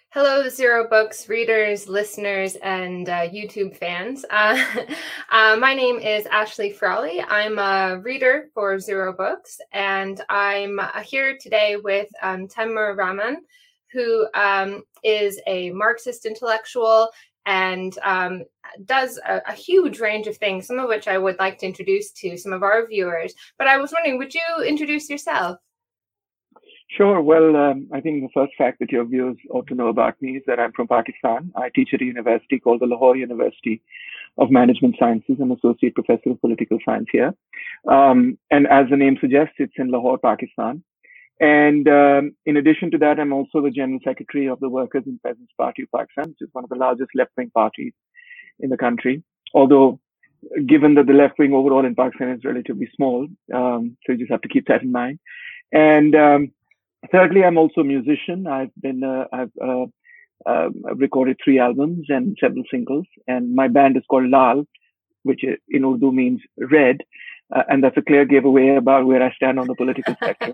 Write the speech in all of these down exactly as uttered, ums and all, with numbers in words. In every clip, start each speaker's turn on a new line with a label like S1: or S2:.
S1: Hello, Zero Books readers, listeners, and uh, YouTube fans. Uh, uh, my name is Ashley Frawley. I'm a reader for Zero Books, and I'm uh, here today with um, Temur Rahman, who um, is a Marxist intellectual and um, does a, a huge range of things, some of which I would like to introduce to some of our viewers. But I was wondering, would you introduce yourself?
S2: Sure. Well, um, I think the first fact that your viewers ought to know about me is that I'm from Pakistan. I teach at a university called the Lahore University of Management Sciences. I'm associate professor of political science here. Um, and as the name suggests, it's in Lahore, Pakistan. And um, in addition to that, I'm also the general secretary of the Workers and Peasants Party of Pakistan, which is one of the largest left-wing parties in the country. Although, given that the left wing overall in Pakistan is relatively small, um, so you just have to keep that in mind. And um, thirdly, I'm also a musician. I've been uh, I've uh, uh, recorded three albums and several singles, and my band is called Lal, which in Urdu means red, uh, and that's a clear giveaway about where I stand on the political spectrum.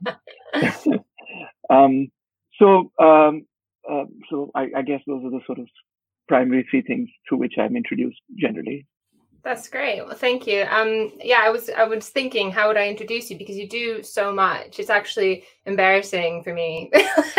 S2: um, so, um, uh, so I, I guess those are the sort of primary three things through which I'm introduced generally.
S1: That's great. Well, thank you. Um, yeah, I was I was thinking, how would I introduce you? Because you do so much. It's actually embarrassing for me.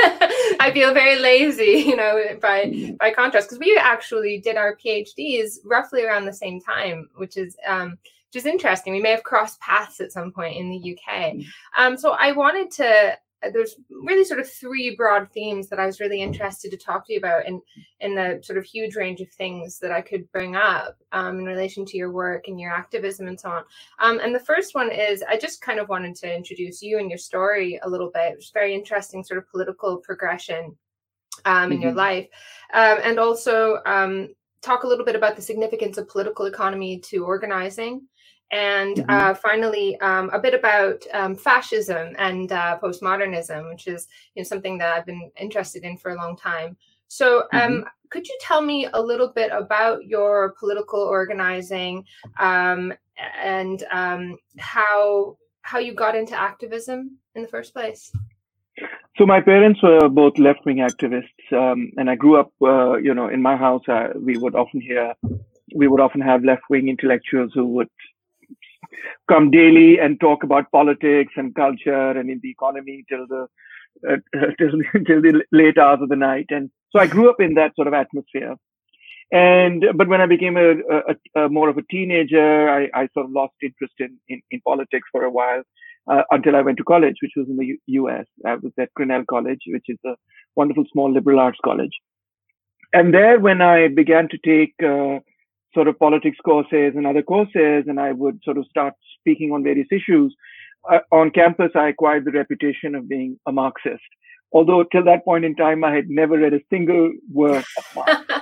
S1: I feel very lazy, you know, by by contrast, because we actually did our PhDs roughly around the same time, which is um, which is interesting. We may have crossed paths at some point in the U K. Um, so I wanted to. There's really sort of three broad themes that I was really interested to talk to you about, in in the sort of huge range of things that I could bring up um, in relation to your work and your activism and so on. Um, and the first one is, I just kind of wanted to introduce you and your story a little bit. It's very interesting sort of political progression um, in mm-hmm. your life, um, and also um, talk a little bit about the significance of political economy to organizing. And mm-hmm. uh, finally, um, a bit about um, fascism and uh, postmodernism, which is you know something that I've been interested in for a long time. So, um, mm-hmm. could you tell me a little bit about your political organizing um, and um, how how you got into activism in the first place?
S2: So my parents were both left-wing activists, um, and I grew up, uh, you know, in my house. Uh, we would often hear, we would often have left-wing intellectuals who would come daily and talk about politics and culture and in the economy till the uh, till, till the late hours of the night. And so I grew up in that sort of atmosphere. And but when I became a, a, a more of a teenager, I, I sort of lost interest in, in, in politics for a while uh, until I went to college, which was in the U- U.S. I was at Grinnell College, which is a wonderful small liberal arts college. And there, when I began to take uh, sort of politics courses and other courses, and I would sort of start speaking on various issues. Uh, on campus, I acquired the reputation of being a Marxist, although till that point in time, I had never read a single word of Marx.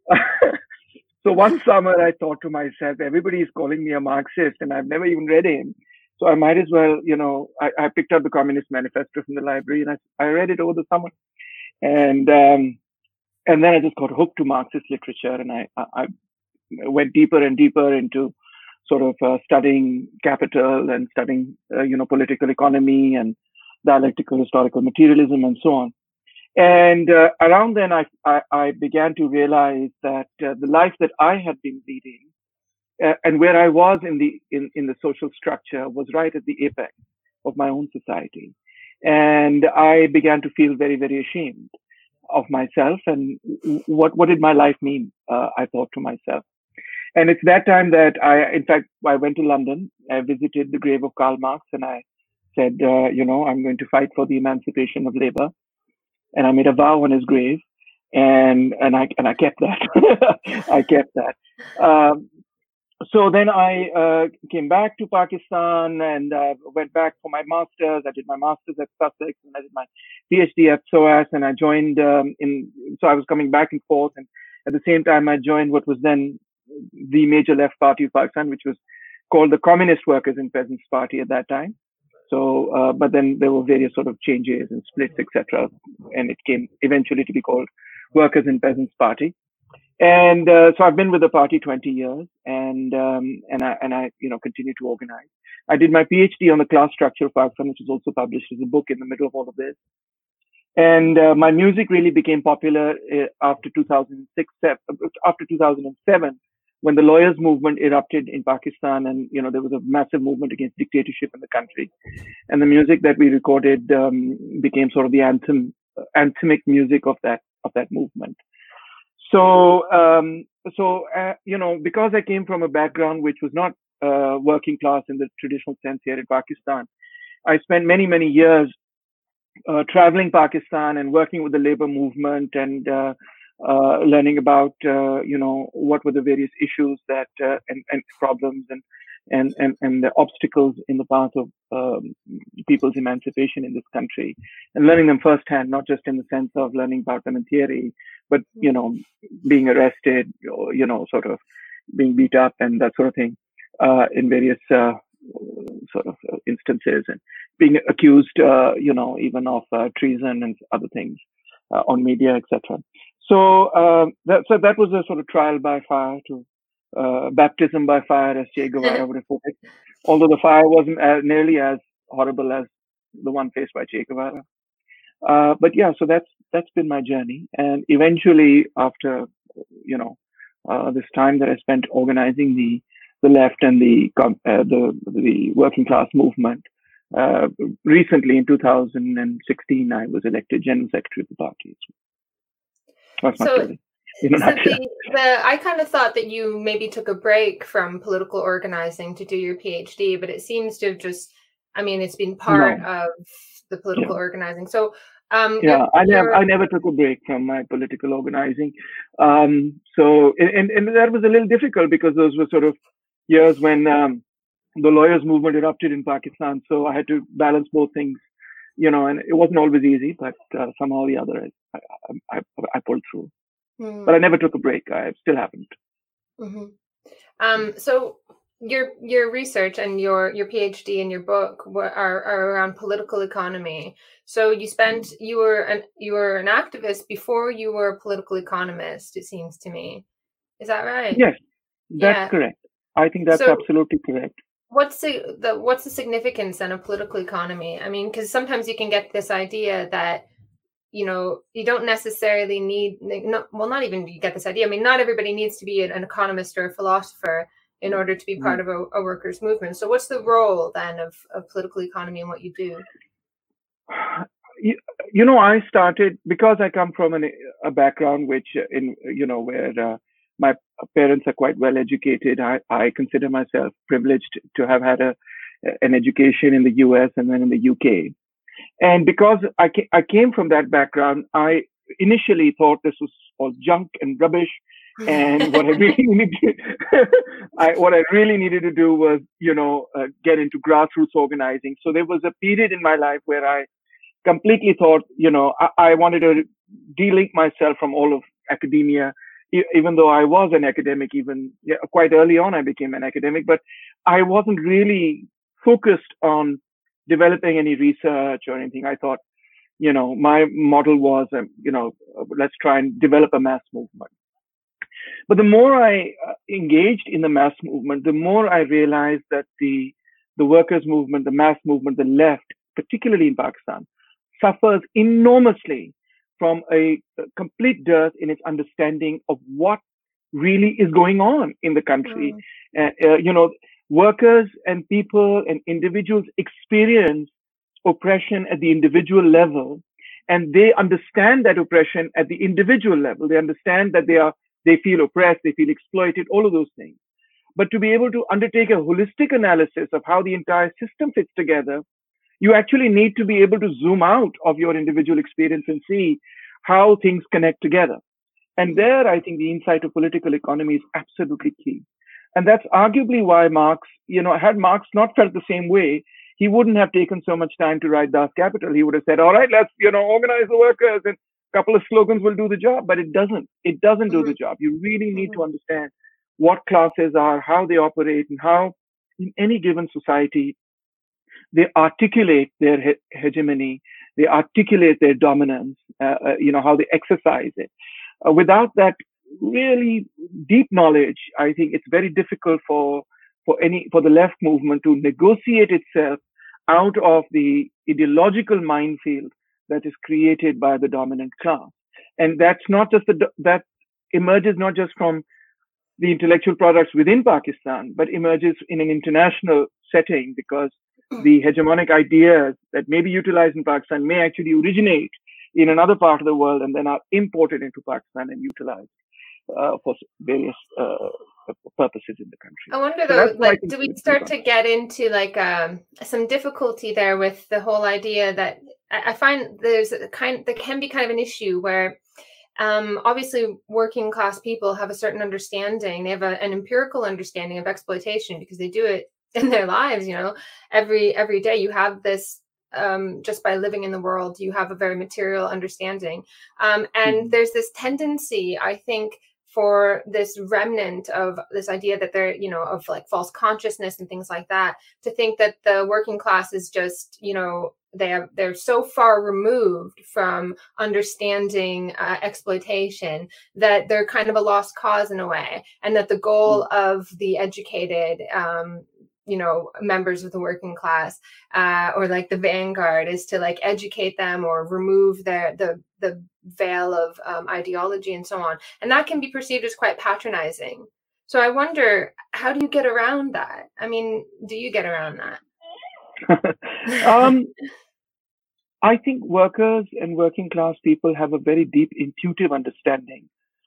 S2: So one summer, I thought to myself, everybody is calling me a Marxist, and I've never even read him. So I might as well, you know, I, I picked up the Communist Manifesto from the library, and I, I read it over the summer. And um, and then I just got hooked to Marxist literature, and I, I, I went deeper and deeper into sort of uh, studying capital and studying, uh, you know, political economy and dialectical historical materialism and so on. And uh, around then, I, I, I began to realize that uh, the life that I had been leading uh, and where I was in the in, in the social structure was right at the apex of my own society. And I began to feel very, very ashamed of myself and what, what did my life mean, uh, I thought to myself. And it's that time that I, in fact, I went to London. I visited the grave of Karl Marx, and I said, uh, you know, I'm going to fight for the emancipation of labor. And I made a vow on his grave, and and I and I kept that. I kept that. Um, so then I uh, came back to Pakistan and uh, went back for my master's. I did my master's at Sussex, and I did my PhD at S O A S, and I joined um, in. So I was coming back and forth, and at the same time, I joined what was then the major left party of Pakistan, which was called the Communist Workers and Peasants Party at that time. So, uh, but then there were various sort of changes and splits, et cetera, and it came eventually to be called Workers and Peasants Party. And uh, so I've been with the party twenty years, and um, and I and I you know continue to organize. I did my PhD on the class structure of Pakistan, which is also published as a book in the middle of all of this. And uh, my music really became popular uh, after two thousand six, after two thousand seven, when the lawyers' movement erupted in Pakistan, and you know there was a massive movement against dictatorship in the country. And the music that we recorded um, became sort of the anthem, uh, anthemic music of that of that movement. So, um, so uh, you know, because I came from a background which was not uh, working class in the traditional sense here in Pakistan, I spent many many years uh, traveling Pakistan and working with the labor movement and uh, uh, learning about uh, you know what were the various issues that uh, and, and problems and and and and the obstacles in the path of um, people's emancipation in this country, and learning them firsthand, not just in the sense of learning about them in theory, but you know being arrested, or, you know sort of being beat up and that sort of thing uh, in various uh, sort of instances, and being accused uh, you know even of uh, treason and other things uh, on media, et cetera. So uh, that so that was a sort of trial by fire to Uh, baptism by fire, as Che Guevara would have put it. Although the fire wasn't as, nearly as horrible as the one faced by Che Guevara. Uh, but yeah, so that's that's been my journey. And eventually, after you know uh, this time that I spent organizing the the left and the uh, the the working class movement, uh, recently in two thousand sixteen, I was elected general secretary of the party. That's my
S1: so,
S2: story. You know,
S1: so the, the, I kind of thought that you maybe took a break from political organizing to do your PhD, but it seems to have just, I mean, it's been part no. of the political yeah. organizing. So, um,
S2: yeah, you're, I never, I never took a break from my political organizing. Um, so, and, and that was a little difficult because those were sort of years when um, the lawyers' movement erupted in Pakistan. So I had to balance both things, you know, and it wasn't always easy, but uh, somehow or the other, I, I, I, I pulled through. Mm. But I never took a break. I still haven't.
S1: Mm-hmm. Um, so your your research and your your PhD and your book were, are are around political economy. So you spent you were an you were an activist before you were a political economist. It seems to me. Is that right?
S2: Yes, that's yeah. correct. I think that's so, absolutely correct.
S1: What's the, the what's the significance then of political economy? I mean, because sometimes you can get this idea that, you know, you don't necessarily need, no, well, not even you get this idea. I mean, not everybody needs to be an economist or a philosopher in order to be part of a, a workers' movement. So what's the role then of, of political economy and what you do?
S2: You, you know, I started, because I come from an, a background which, in you know, where uh, my parents are quite well educated. I, I consider myself privileged to have had a, an education in the U S and then in the U K. And because I, ca- I came from that background, I initially thought this was all junk and rubbish. And what I really needed, to, I, what I really needed to do was, you know, uh, get into grassroots organizing. So there was a period in my life where I completely thought, you know, I, I wanted to de-link myself from all of academia, e- even though I was an academic. Even yeah, quite early on, I became an academic, but I wasn't really focused on developing any research or anything. I thought, you know, my model was, um, you know, uh, let's try and develop a mass movement. But the more I uh, engaged in the mass movement, the more I realized that the the workers' movement, the mass movement, the left, particularly in Pakistan, suffers enormously from a, a complete dearth in its understanding of what really is going on in the country. Mm. Uh, uh, you know, workers and people and individuals experience oppression at the individual level, and they understand that oppression at the individual level. They understand that they are, they feel oppressed, they feel exploited, all of those things. But to be able to undertake a holistic analysis of how the entire system fits together, you actually need to be able to zoom out of your individual experience and see how things connect together. And there, I think the insight of political economy is absolutely key. And that's arguably why Marx, you know, had Marx not felt the same way, he wouldn't have taken so much time to write Das Kapital. He would have said, all right, let's, you know, organize the workers and a couple of slogans will do the job. But it doesn't. It doesn't do mm-hmm. the job. You really need mm-hmm. to understand what classes are, how they operate, and how in any given society they articulate their he- hegemony, they articulate their dominance, uh, uh, you know, how they exercise it. Uh, without that really deep knowledge, I think it's very difficult for for any for the left movement to negotiate itself out of the ideological minefield that is created by the dominant class. And that's not just the, that emerges not just from the intellectual products within Pakistan, but emerges in an international setting, because the hegemonic ideas that may be utilized in Pakistan may actually originate in another part of the world and then are imported into Pakistan and utilized uh, for various uh, purposes in the country.
S1: I wonder
S2: So
S1: though, like,
S2: I
S1: do we start to get into like um, some difficulty there with the whole idea that I, I find there's a kind, there can be kind of an issue where um, obviously working class people have a certain understanding. They have a, an empirical understanding of exploitation because they do it in their lives, you know, every every day. You have this um, just by living in the world, you have a very material understanding. Um, and mm-hmm. there's this tendency, I think, for this remnant of this idea that they're, you know, of like false consciousness and things like that, to think that the working class is just, you know, they have, they're so far removed from understanding uh, exploitation that they're kind of a lost cause in a way. And that the goal mm-hmm. of the educated, um, you know, members of the working class uh, or like the vanguard is to like educate them or remove their the the veil of um, ideology and so on. And that can be perceived as quite patronizing. So I wonder, how do you get around that? I mean, do you get around that?
S2: um, I think workers and working class people have a very deep intuitive understanding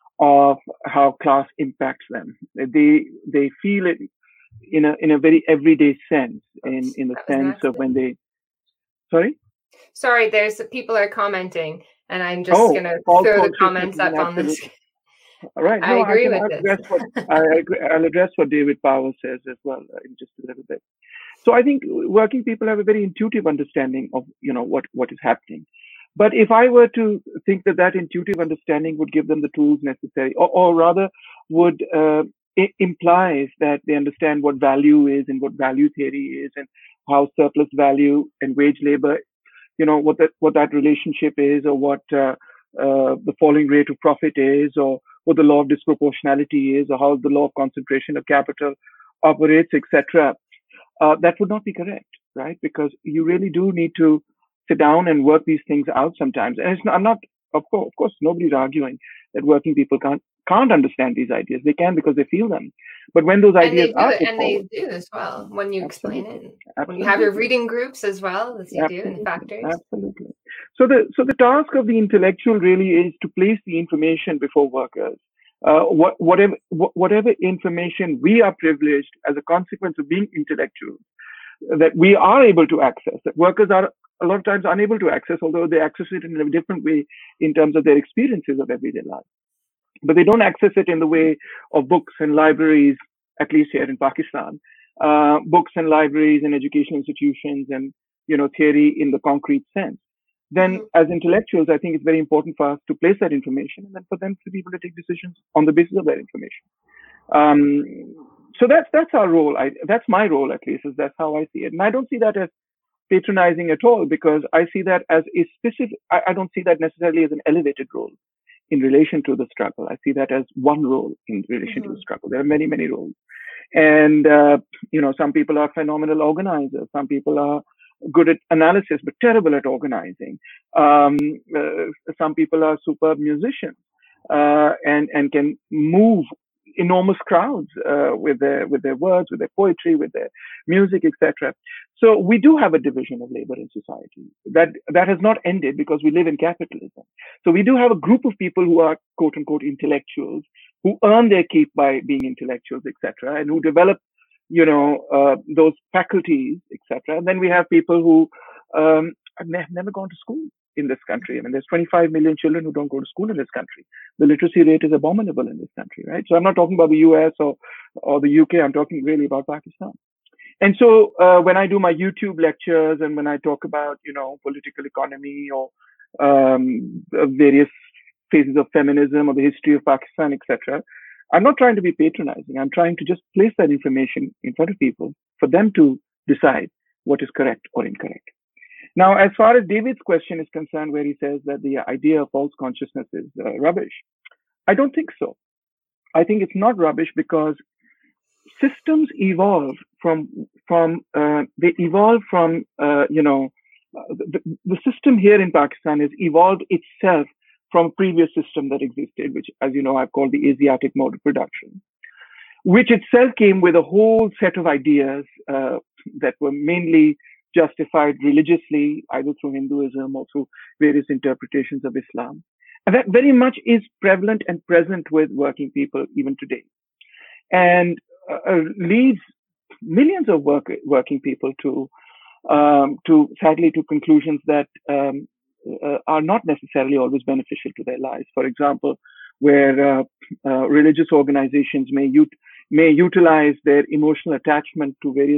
S2: of how class impacts them. They they feel it in a in a very everyday sense, in in the sense of when they sorry
S1: sorry there's people are commenting and I'm just oh, gonna throw the comments up on this.
S2: All right,
S1: I
S2: no,
S1: agree
S2: I
S1: with
S2: I'll
S1: this.
S2: address what, I agree, I'll address what David Powell says as well in just a little bit. So I think working people have a very intuitive understanding of, you know, what what is happening. But if I were to think that that intuitive understanding would give them the tools necessary, or, or rather would uh, it implies that they understand what value is and what value theory is and how surplus value and wage labor, you know, what that what that relationship is, or what uh, uh, the falling rate of profit is, or what the law of disproportionality is, or how the law of concentration of capital operates, et cetera. Uh, that would not be correct, right? Because you really do need to sit down and work these things out sometimes. And it's not, I'm not, of course, of course, nobody's arguing that working people can't can't understand these ideas. They can because they feel them. But when those ideas
S1: and they do
S2: are
S1: it,
S2: put
S1: and
S2: forward,
S1: they do as well when you
S2: absolutely,
S1: explain it.
S2: absolutely.
S1: When you have your reading groups as well, as you
S2: absolutely,
S1: do in factories.
S2: Absolutely. So the so the task of the intellectual really is to place the information before workers. Uh, what, whatever whatever information we are privileged as a consequence of being intellectuals, that we are able to access, that workers are a lot of times unable to access, although they access it in a different way in terms of their experiences of everyday life. But they don't access it in the way of books and libraries, at least here in Pakistan, uh, books and libraries and educational institutions and, you know, theory in the concrete sense. Then mm-hmm. as intellectuals, I think it's very important for us to place that information and then for them to be able to take decisions on the basis of that information. Um, so that's, that's our role. I, that's my role, at least, is that's how I see it. And I don't see that as patronizing at all, because I see that as a specific, I, I don't see that necessarily as an elevated role in relation to the struggle. I see that as one role in relation mm-hmm. to the struggle. There are many, many roles. And, uh, you know, some people are phenomenal organizers. Some people are good at analysis, but terrible at organizing. Um, uh, some people are superb musicians uh, and, and can move enormous crowds uh, with their with their words, with their poetry, with their music, et cetera. So we do have a division of labor in society. That that has not ended because we live in capitalism. So we do have a group of people who are quote unquote intellectuals, who earn their keep by being intellectuals, et cetera, and who develop, you know, uh, those faculties, et cetera. And then we have people who um, have ne- never gone to school in this country. I mean, there's twenty-five million children who don't go to school in this country. The literacy rate is abominable in this country, right? So I'm not talking about the U S or, or the U K. I'm talking really about Pakistan. And so uh, when I do my YouTube lectures and when I talk about, you know, political economy or um, various phases of feminism or the history of Pakistan, et cetera, I'm not trying to be patronizing. I'm trying to just place that information in front of people for them to decide what is correct or incorrect. Now, as far as David's question is concerned, where he says that the idea of false consciousness is uh, rubbish, I don't think so. I think it's not rubbish because systems evolve from from uh, they evolve from uh, you know uh, the, the system here in Pakistan has evolved itself from a previous system that existed, which, as you know, I've called the Asiatic mode of production, which itself came with a whole set of ideas uh, that were mainly justified religiously, either through Hinduism or through various interpretations of Islam. And that very much is prevalent and present with working people even today, and uh, leads millions of work, working people to, um, to sadly, to conclusions that um, uh, are not necessarily always beneficial to their lives. For example, where uh, uh, religious organizations may ut may utilize their emotional attachment to various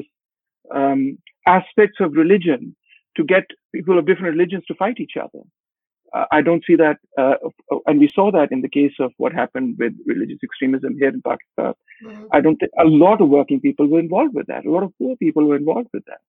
S2: um, aspects of religion to get people of different religions to fight each other. Uh, I don't see that, uh, and we saw that in the case of what happened with religious extremism here in Pakistan. Mm-hmm. I don't think a lot of working people were involved with that. A lot of poor people were involved with that,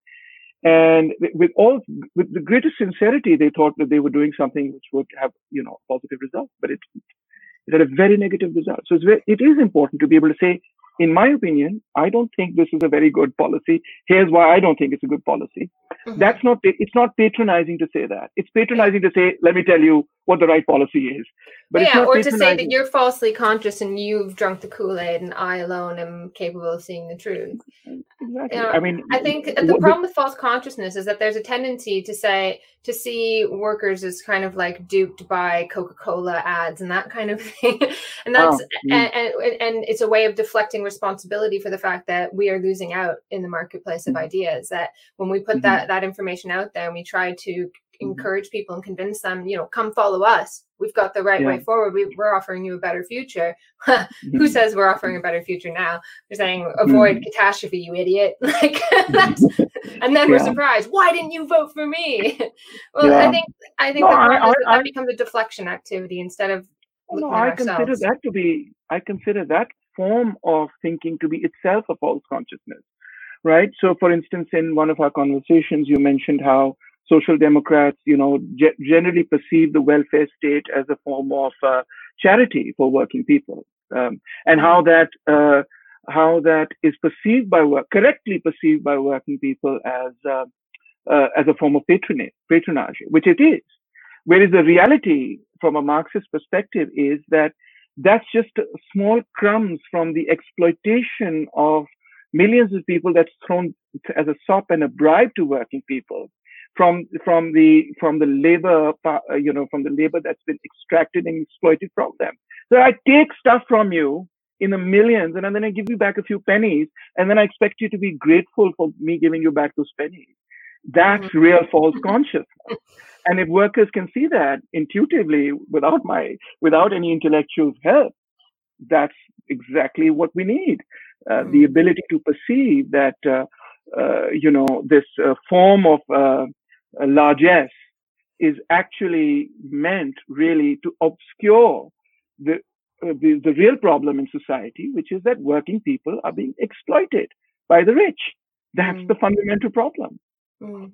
S2: and with all, with the greatest sincerity, they thought that they were doing something which would have, you know, positive results, but it, it had a very negative result. So it's very, it is important to be able to say, in my opinion, I don't think this is a very good policy. Here's why I don't think it's a good policy. Mm-hmm. That's not, it's not patronizing to say that. It's patronizing to say, let me tell you what the right policy is. But
S1: yeah,
S2: it's not
S1: or to say that you're falsely conscious and you've drunk the Kool-Aid and I alone am capable of seeing the truth.
S2: Exactly.
S1: You know,
S2: I mean,
S1: I think the problem with false consciousness is that there's a tendency to say, to see workers as kind of like duped by Coca-Cola ads and that kind of thing. And that's, oh, and, and, and it's a way of deflecting responsibility for the fact that we are losing out in the marketplace of mm-hmm. ideas, that when we put mm-hmm. that, that information out there and we try to encourage people and convince them, you know, come follow us. We've got the right yeah. way forward. We, we're offering you a better future. Who says we're offering a better future now? We're saying avoid mm. catastrophe, you idiot. Like, that's, and then yeah. we're surprised. Why didn't you vote for me? Well, yeah. I think I think no, the problem I, is that, I, that becomes a deflection activity instead of.
S2: No, I ourselves. consider that to be. I consider that form of thinking to be itself a false consciousness, right? So, for instance, in one of our conversations, you mentioned how Social Democrats, you know, ge generally perceive the welfare state as a form of uh, charity for working people, um, and how that uh, how that is perceived by work, correctly perceived by working people as uh, uh, as a form of patronage, patronage, which it is. Whereas the reality, from a Marxist perspective, is that that's just small crumbs from the exploitation of millions of people that's thrown as a sop and a bribe to working people. From from the from the labor uh, you know from the labor that's been extracted and exploited from them. So I take stuff from you in the millions, and then I give you back a few pennies, and then I expect you to be grateful for me giving you back those pennies. That's mm-hmm. real false consciousness. And if workers can see that intuitively without my without any intellectual help, that's exactly what we need. Uh, mm-hmm. The ability to perceive that uh, uh, you know this uh, form of uh, largesse is actually meant really to obscure the, uh, the the real problem in society, which is that working people are being exploited by the rich. That's mm. the fundamental problem.
S1: Mm.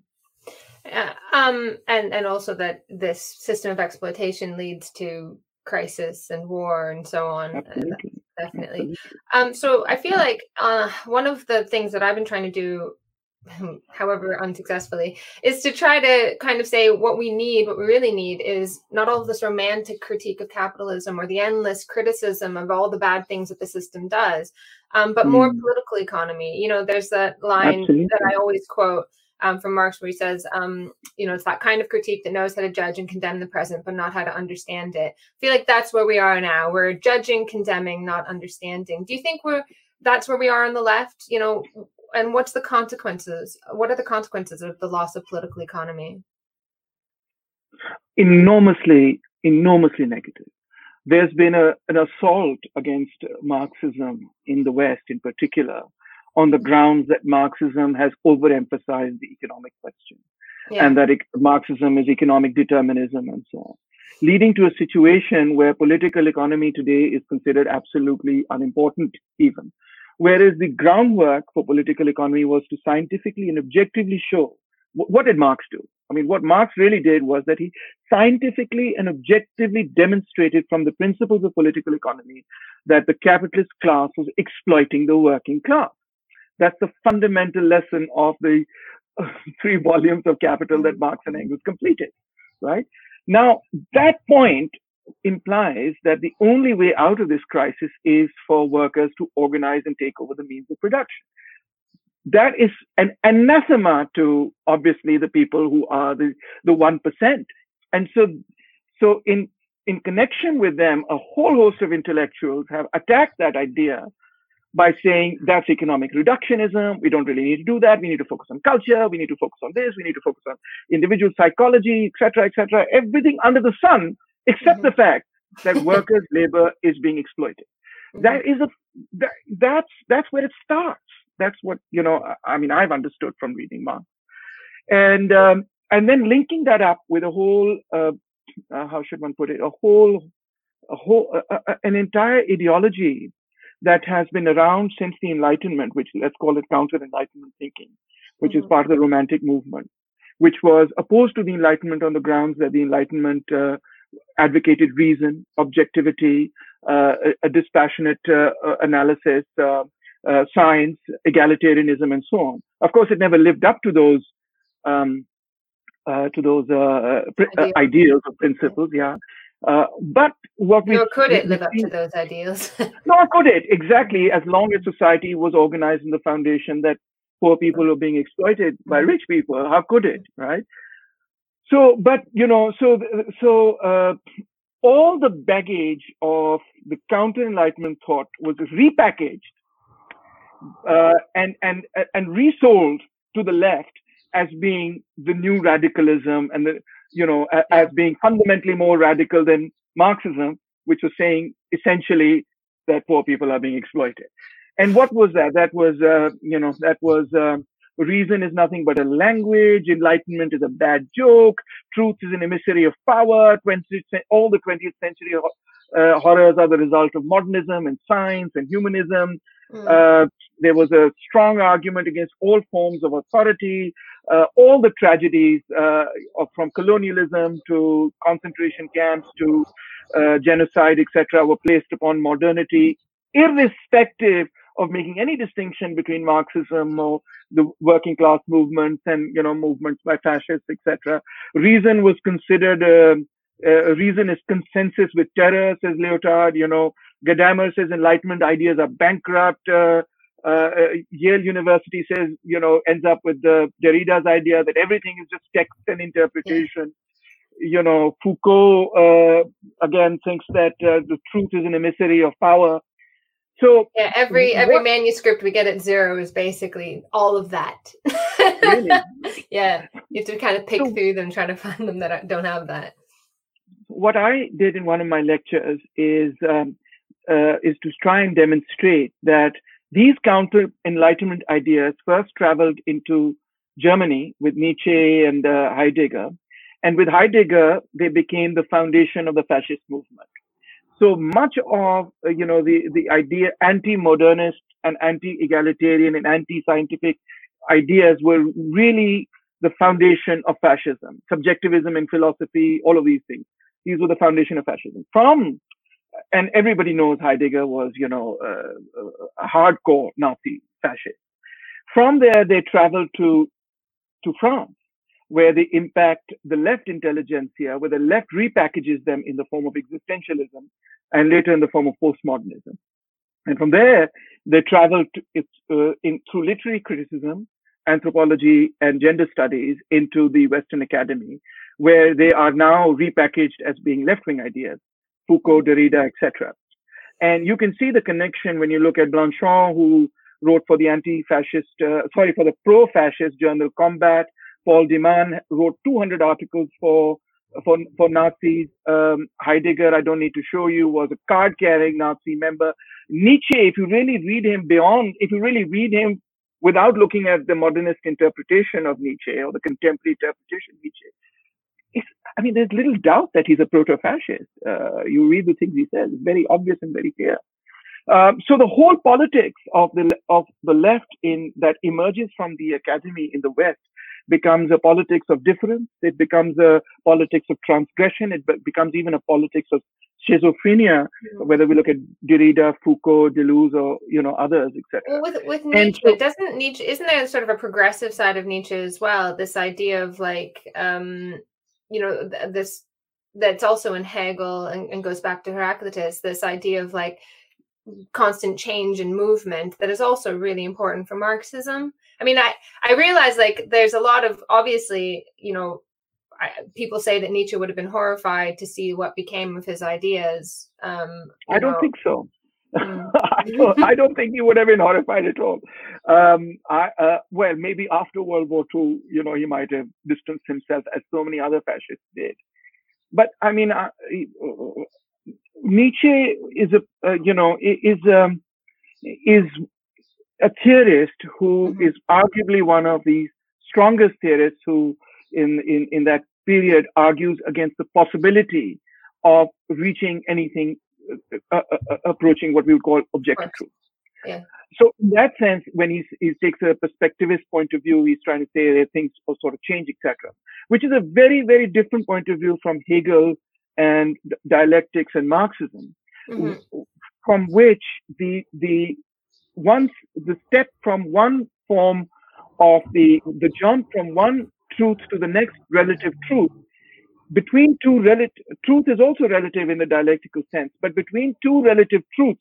S1: Uh, um, and and also that this system of exploitation leads to crisis and war and so on.
S2: Absolutely.
S1: Uh, definitely. Absolutely. Um, so I feel like uh, one of the things that I've been trying to do, however unsuccessfully, is to try to kind of say what we need, what we really need is not all of this romantic critique of capitalism or the endless criticism of all the bad things that the system does, um, but mm. more political economy. You know, there's that line Absolutely. that I always quote um, from Marx where he says, um, you know, it's that kind of critique that knows how to judge and condemn the present, but not how to understand it. I feel like that's where we are now. We're judging, condemning, not understanding. Do you think we're that's where we are on the left? You know, and what's the consequences? What are the consequences of the loss of political economy?
S2: Enormously, enormously negative. There's been a, an assault against Marxism in the West in particular on the grounds that Marxism has overemphasized the economic question yeah. and that it, Marxism is economic determinism and so on, leading to a situation where political economy today is considered absolutely unimportant even. Whereas the groundwork for political economy was to scientifically and objectively show, what did Marx do? I mean, what Marx really did was that he scientifically and objectively demonstrated from the principles of political economy that the capitalist class was exploiting the working class. That's the fundamental lesson of the three volumes of Capital that Marx and Engels completed, right? Now, that point implies that the only way out of this crisis is for workers to organize and take over the means of production. That is an anathema to, obviously, the people who are the, the one percent. And so, so in, in connection with them, a whole host of intellectuals have attacked that idea by saying that's economic reductionism. We don't really need to do that. We need to focus on culture. We need to focus on this. We need to focus on individual psychology, et cetera, et cetera. Everything under the sun, except mm-hmm. the fact that workers' labor is being exploited. Mm-hmm. That is a that, that's that's where it starts. That's what, you know, I mean, I've understood from reading Marx. And um, and then linking that up with a whole, uh, uh, how should one put it, a whole, a whole, uh, uh, an entire ideology that has been around since the Enlightenment, which let's call it counter-Enlightenment thinking, which mm-hmm. is part of the Romantic movement, which was opposed to the Enlightenment on the grounds that the Enlightenment uh, advocated reason, objectivity, uh, a, a dispassionate uh, uh, analysis, uh, Uh, science, egalitarianism, and so on. Of course, it never lived up to those um, uh, to those uh, pr- uh, ideals or principles. Yeah, uh, but what we
S1: nor could it live up to those ideals.
S2: Nor could it exactly, as long as society was organized on the foundation that poor people were being exploited by rich people. How could it, right? So, but you know, so so uh, all the baggage of the counter-Enlightenment thought was repackaged. Uh, and and and resold to the left as being the new radicalism, and the you know as being fundamentally more radical than Marxism, which was saying essentially that poor people are being exploited. And what was that? That was uh, you know that was uh, reason is nothing but a language. Enlightenment is a bad joke. Truth is an emissary of power. twentieth all the twentieth century uh, horrors are the result of modernism and science and humanism. Mm. Uh, there was a strong argument against all forms of authority. Uh, all the tragedies uh, of, from colonialism to concentration camps to uh, genocide, et cetera, were placed upon modernity, irrespective of making any distinction between Marxism or the working class movements and you know movements by fascists, et cetera. Reason was considered uh, uh, reason is consensus with terror, says Lyotard. You know, Gadamer says Enlightenment ideas are bankrupt. Uh, uh, Yale University says, you know, ends up with the Derrida's idea that everything is just text and interpretation. Yeah. You know, Foucault uh, again thinks that uh, the truth is an emissary of power. So
S1: yeah, every every what, manuscript we get at Zero is basically all of that.
S2: Really?
S1: Yeah, you have to kind of pick so, through them, try to find them that don't have that.
S2: What I did in one of my lectures is um, uh, is to try and demonstrate that these counter-Enlightenment ideas first traveled into Germany with Nietzsche and uh, Heidegger. And with Heidegger, they became the foundation of the fascist movement. So much of, uh, you know, the, the idea, anti-modernist and anti-egalitarian and anti-scientific ideas were really the foundation of fascism. Subjectivism in philosophy, all of these things. These were the foundation of fascism. From And everybody knows Heidegger was, you know, uh, a hardcore Nazi fascist. From there, they traveled to to France, where they impact the left intelligentsia, where the left repackages them in the form of existentialism, and later in the form of postmodernism. And from there, they traveled to, uh, in, through literary criticism, anthropology, and gender studies into the Western Academy, where they are now repackaged as being left-wing ideas. Foucault, Derrida, et cetera. And you can see the connection when you look at Blanchon, who wrote for the anti-fascist, uh, sorry, for the pro-fascist journal Combat. Paul Deman wrote two hundred articles for for, for Nazis. Um, Heidegger, I don't need to show you, was a card-carrying Nazi member. Nietzsche, if you really read him beyond, if you really read him without looking at the modernist interpretation of Nietzsche or the contemporary interpretation of Nietzsche, it's, I mean, there's little doubt that he's a proto-fascist. Uh, you read the things he says; it's very obvious and very clear. Um, so the whole politics of the of the left in that emerges from the academy in the West becomes a politics of difference. It becomes a politics of transgression. It be- becomes even a politics of schizophrenia, mm-hmm. whether we look at Derrida, Foucault, Deleuze, or you know others, et cetera.
S1: Well, with with Nietzsche, so, doesn't Nietzsche isn't there sort of a progressive side of Nietzsche as well? This idea of like, um, you know, this that's also in Hegel and, and goes back to Heraclitus. This idea of like constant change and movement that is also really important for Marxism. I mean, I I realize like there's a lot of obviously, you know. I, people say that Nietzsche would have been horrified to see what became of his ideas. Um,
S2: I don't know. think so. Mm. I, don't, I don't think he would have been horrified at all. Um, I, uh, well, maybe after World War Two, you know, he might have distanced himself as so many other fascists did. But I mean, uh, Nietzsche is a, uh, you know, is um, is a theorist who mm-hmm. is arguably one of the strongest theorists who. In, in, in that period argues against the possibility of reaching anything uh, uh, approaching what we would call objective truth.
S1: Yeah.
S2: So in that sense, when he, he takes a perspectivist point of view, he's trying to say that things will sort of change, et cetera, which is a very, very different point of view from Hegel and dialectics and Marxism, mm-hmm. from which the the once the step from one form of the the jump from one truth to the next relative truth between two relative truth is also relative in the dialectical sense, but between two relative truths,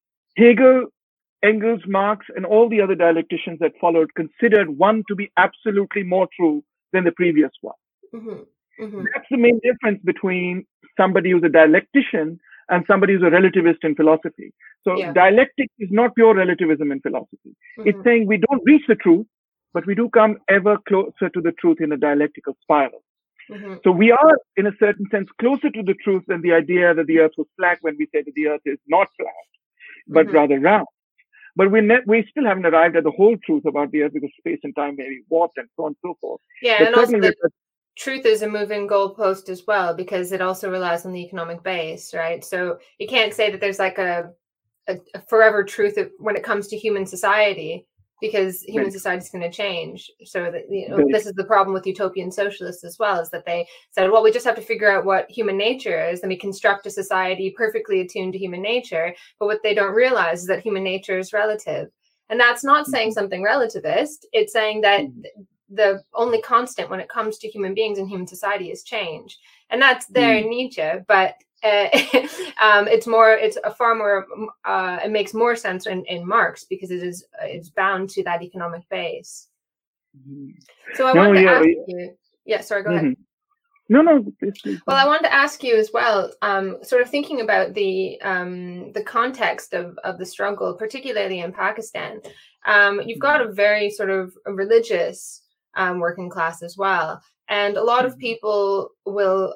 S2: Hegel, Engels, Marx, and all the other dialecticians that followed considered one to be absolutely more true than the previous one.
S1: Mm-hmm. Mm-hmm. That's
S2: the main difference between somebody who's a dialectician and somebody who's a relativist in philosophy. So yeah. dialectic is not pure relativism in philosophy. Mm-hmm. It's saying we don't reach the truth, but we do come ever closer to the truth in a dialectical spiral. Mm-hmm. So we are, in a certain sense, closer to the truth than the idea that the earth was flat when we say that the earth is not flat, but mm-hmm. rather round. But we ne- we still haven't arrived at the whole truth about the earth because space and time may be warped and so on and so forth.
S1: Yeah,
S2: but
S1: and also the a- truth is a moving goalpost as well, because it also relies on the economic base, right? So you can't say that there's like a, a, a forever truth when it comes to human society, because human right. society is going to change. So that, you know, right. this is the problem with utopian socialists as well, is that they said, well, we just have to figure out what human nature is, and we construct a society perfectly attuned to human nature. But what they don't realize is that human nature is relative. And that's not mm-hmm. saying something relativist. It's saying that mm-hmm. the only constant when it comes to human beings and human society is change. And that's there mm-hmm. in Nietzsche, but Uh, um, it's more, it's a far more, uh, it makes more sense in, in Marx, because it is, it's bound to that economic base. Mm-hmm. So I no, wanted to yeah, ask yeah. you, yeah, sorry, go mm-hmm. ahead.
S2: No, no.
S1: Well, I wanted to ask you as well, um, sort of thinking about the, um, the context of, of the struggle, particularly in Pakistan. Um, you've got a very sort of religious, um, working class as well. And a lot of people will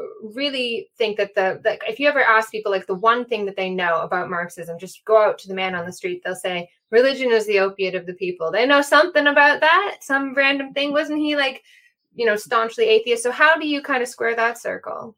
S1: really think that the that if you ever ask people like the one thing that they know about Marxism, just go out to the man on the street, they'll say religion is the opiate of the people. They know something about that, some random thing. Wasn't he like, you know, staunchly atheist? So how do you kind of square that circle?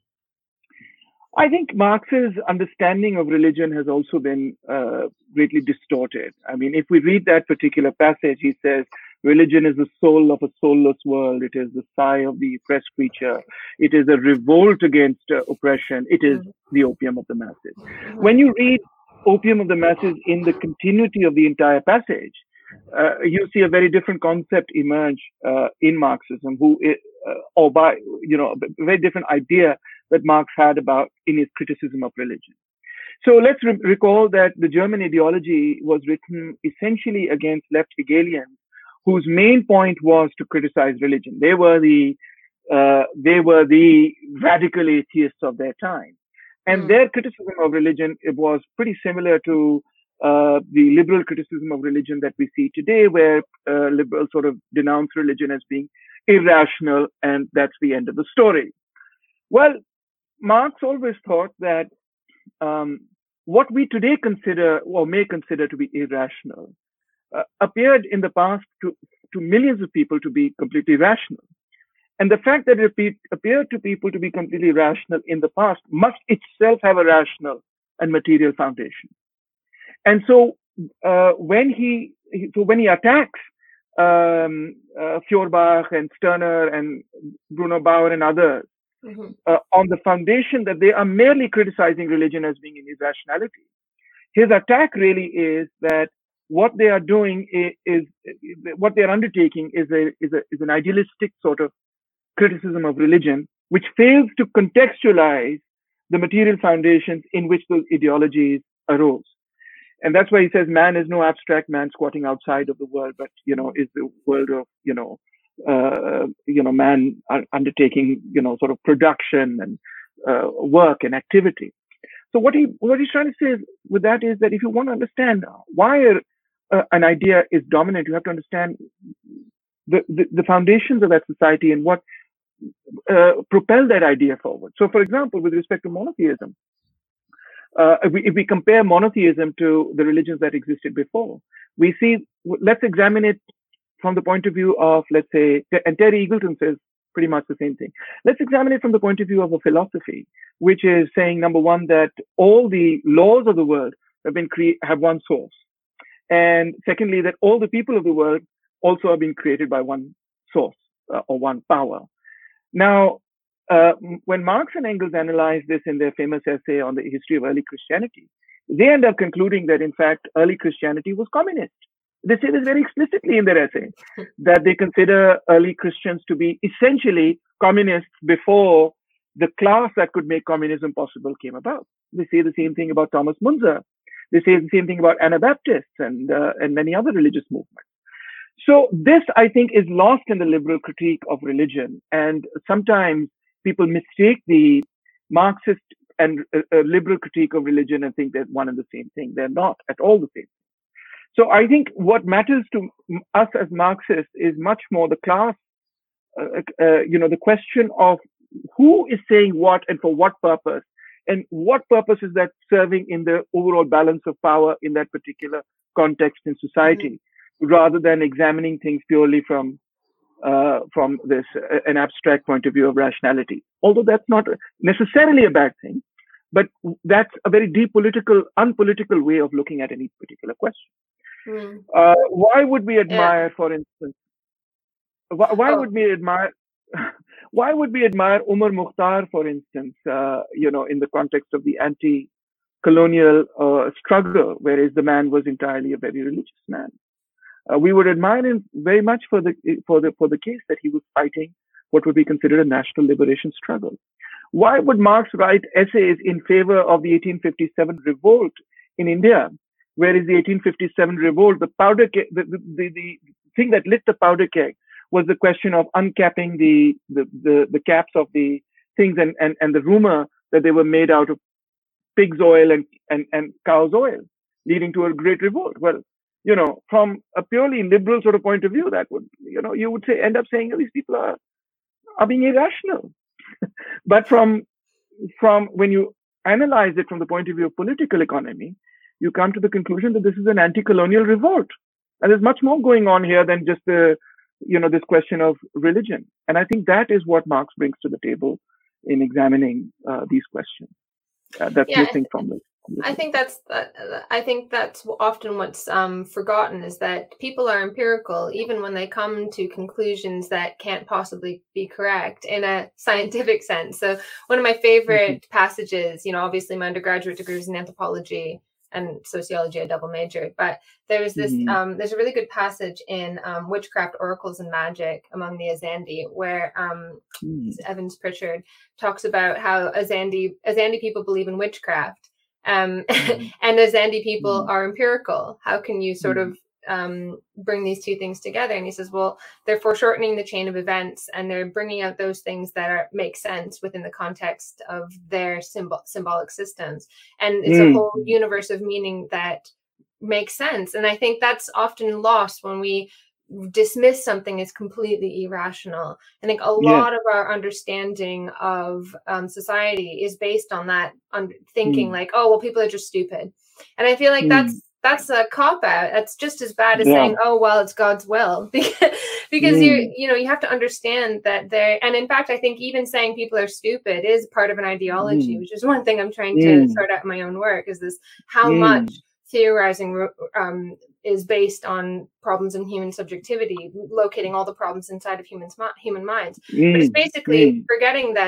S2: I think Marx's understanding of religion has also been uh, greatly distorted. I mean, if we read that particular passage, he says, religion is the soul of a soulless world. It is the sigh of the oppressed creature. It is a revolt against uh, oppression. It is the opium of the masses. When you read Opium of the Masses in the continuity of the entire passage, uh, you see a very different concept emerge uh, in Marxism, who, uh, or by, you know, a very different idea that Marx had about in his criticism of religion. So let's re- recall that the German ideology was written essentially against left Hegelians, whose main point was to criticize religion. They were the uh, they were the radical atheists of their time, and mm. their criticism of religion it was pretty similar to uh, the liberal criticism of religion that we see today, where uh, liberals sort of denounce religion as being irrational, and that's the end of the story. Well, Marx always thought that um, what we today consider or may consider to be irrational uh, appeared in the past to, to millions of people to be completely rational. And the fact that it appeared to people to be completely rational in the past must itself have a rational and material foundation. And so uh, when he so when he attacks um, uh, Feuerbach and Stirner and Bruno Bauer and others
S1: mm-hmm.
S2: uh, on the foundation that they are merely criticizing religion as being an irrationality. His attack really is that what they are doing is, is, is what they are undertaking is a, is a is an idealistic sort of criticism of religion, which fails to contextualize the material foundations in which those ideologies arose. And that's why he says man is no abstract man squatting outside of the world, but, you know, is the world of, you know, uh, you know, man undertaking, you know, sort of production and uh, work and activity. So what he what he's trying to say is, with that is that if you want to understand why uh, an idea is dominant, you have to understand the, the, the foundations of that society and what uh, propelled that idea forward. So, for example, with respect to monotheism, uh, if, we, if we compare monotheism to the religions that existed before, we see, let's examine it from the point of view of, let's say, and Terry Eagleton says pretty much the same thing. Let's examine it from the point of view of a philosophy, which is saying, number one, that all the laws of the world have been cre- have one source. And secondly, that all the people of the world also are being created by one source uh, or one power. Now, uh, when Marx and Engels analyze this in their famous essay on the history of early Christianity, they end up concluding that, in fact, early Christianity was communist. They say this very explicitly in their essay, that they consider early Christians to be essentially communists before the class that could make communism possible came about. They say the same thing about Thomas Munzer. They say the same thing about Anabaptists and, uh, and many other religious movements. So this, I think, is lost in the liberal critique of religion. And sometimes people mistake the Marxist and uh, uh, liberal critique of religion and think they're one and the same thing. They're not at all the same. So I think what matters to us as Marxists is much more the class, uh, uh, you know, the question of who is saying what and for what purpose, and what purpose is that serving in the overall balance of power in that particular context in society, mm-hmm. rather than examining things purely from uh, from this uh, an abstract point of view of rationality. Although that's not necessarily a bad thing, but that's a very depolitical, unpolitical way of looking at any particular question. Mm. Uh, why would we admire, yeah. for instance, why, why oh. would we admire, why would we admire Umar Mukhtar, for instance, uh, you know, in the context of the anti-colonial uh, struggle, whereas the man was entirely a very religious man? Uh, we would admire him very much for the for the for the case that he was fighting what would be considered a national liberation struggle. Why would Marx write essays in favor of the eighteen fifty-seven revolt in India? Whereas the eighteen fifty-seven revolt, the powder keg, the, the, the, the thing that lit the powder keg was the question of uncapping the, the, the, the caps of the things and, and, and the rumor that they were made out of pig's oil and, and, and cow's oil, leading to a great revolt. Well, you know, from a purely liberal sort of point of view, that would, you know, you would say, end up saying, oh, these people are, are being irrational. But from, from when you analyze it from the point of view of political economy, you come to the conclusion that this is an anti-colonial revolt. And there's much more going on here than just the, you know, this question of religion. And I think that is what Marx brings to the table in examining uh, these questions. Uh, that's
S1: yeah,
S2: missing from this.
S1: I think that's uh, I think that's often what's um, forgotten, is that people are empirical even when they come to conclusions that can't possibly be correct in a scientific sense. So one of my favorite mm-hmm. passages, you know, obviously my undergraduate degree was in anthropology and sociology, I double majored, but there's this mm-hmm. um, there's a really good passage in um, Witchcraft, Oracles, and Magic among the Azandi, where um, mm-hmm. Evans Pritchard talks about how Azandi Azandi people believe in witchcraft. Um, mm-hmm. and Azandi people mm-hmm. are empirical. How can you sort mm-hmm. of um, bring these two things together? And he says, well, they're foreshortening the chain of events, and they're bringing out those things that are, make sense within the context of their symbol, symbolic systems. And it's mm-hmm. a whole universe of meaning that makes sense. And I think that's often lost when we dismiss something as completely irrational. I think a lot yeah. of our understanding of um, society is based on that, on thinking mm. like, oh, well, people are just stupid. And I feel like mm. that's that's a cop out. That's just as bad as yeah. saying, oh, well, it's God's will. because because mm. you you know, you have to understand that there, and in fact, I think even saying people are stupid is part of an ideology, mm. which is one thing I'm trying to mm. sort out in my own work, is this how mm. much theorizing um, is based on problems in human subjectivity, locating all the problems inside of humans, human minds. Mm. But it's basically mm. forgetting that,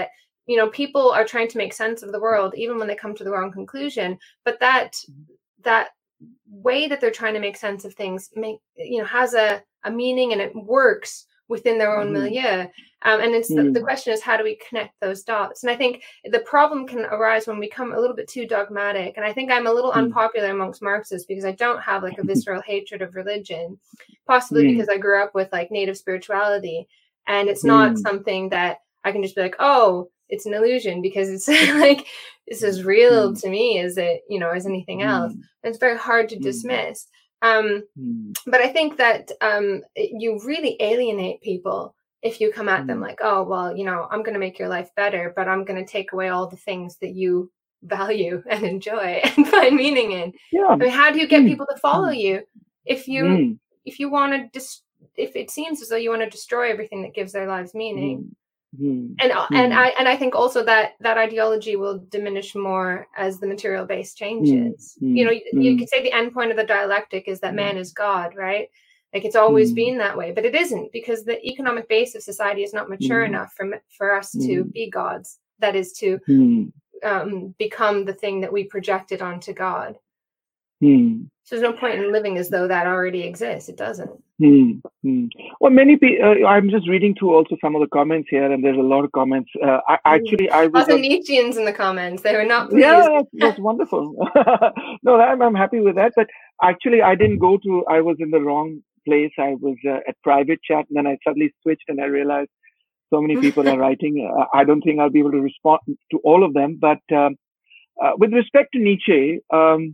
S1: you know, people are trying to make sense of the world, even when they come to the wrong conclusion. But that that way that they're trying to make sense of things, make you know, has a, a meaning, and it works within their own
S2: Mm-hmm.
S1: milieu. Um, and it's
S2: Mm-hmm.
S1: the, the question is, how do we connect those dots? And I think the problem can arise when we become a little bit too dogmatic. And I think I'm a little
S2: Mm-hmm.
S1: unpopular amongst Marxists because I don't have like a visceral hatred of religion, possibly
S2: Mm-hmm.
S1: because I grew up with like native spirituality, and it's not
S2: Mm-hmm.
S1: something that I can just be like, oh, it's an illusion, because it's like, this is real to me as it, you know, as anything else. And it's very hard to dismiss. Um, but I think that um, you really alienate people if you come at them like, oh, well, you know, I'm going to make your life better, but I'm going to take away all the things that you value and enjoy and find meaning in.
S2: Yeah.
S1: I mean, how do you get people to follow you if you
S2: Mm.
S1: if you want to dis- if it seems as though you want to destroy everything that gives their lives meaning?
S2: Mm.
S1: And
S2: Mm.
S1: and I and I think also that that ideology will diminish more as the material base changes.
S2: Mm.
S1: You know, you,
S2: Mm.
S1: you could say the end point of the dialectic is that man is God, right? Like it's always
S2: Mm.
S1: been that way, but it isn't, because the economic base of society is not mature
S2: Mm.
S1: enough for for us to
S2: Mm.
S1: be gods. That is to
S2: Mm.
S1: um, become the thing that we projected onto God.
S2: Mm.
S1: So there's no point in living as though that already exists. It doesn't.
S2: Mm. Mm. Well, many people. Uh, I'm just reading through also some of the comments here, and there's a lot of comments. Uh, I actually, I was
S1: lots of
S2: um,
S1: Nietzscheans in the comments. They were not pleased.
S2: Yeah, that's, that's wonderful. No, I'm I'm happy with that. But actually, I didn't go to. I was in the wrong place. I was uh, at private chat, and then I suddenly switched, and I realized so many people are writing. Uh, I don't think I'll be able to respond to all of them. But um, uh, with respect to Nietzsche, um,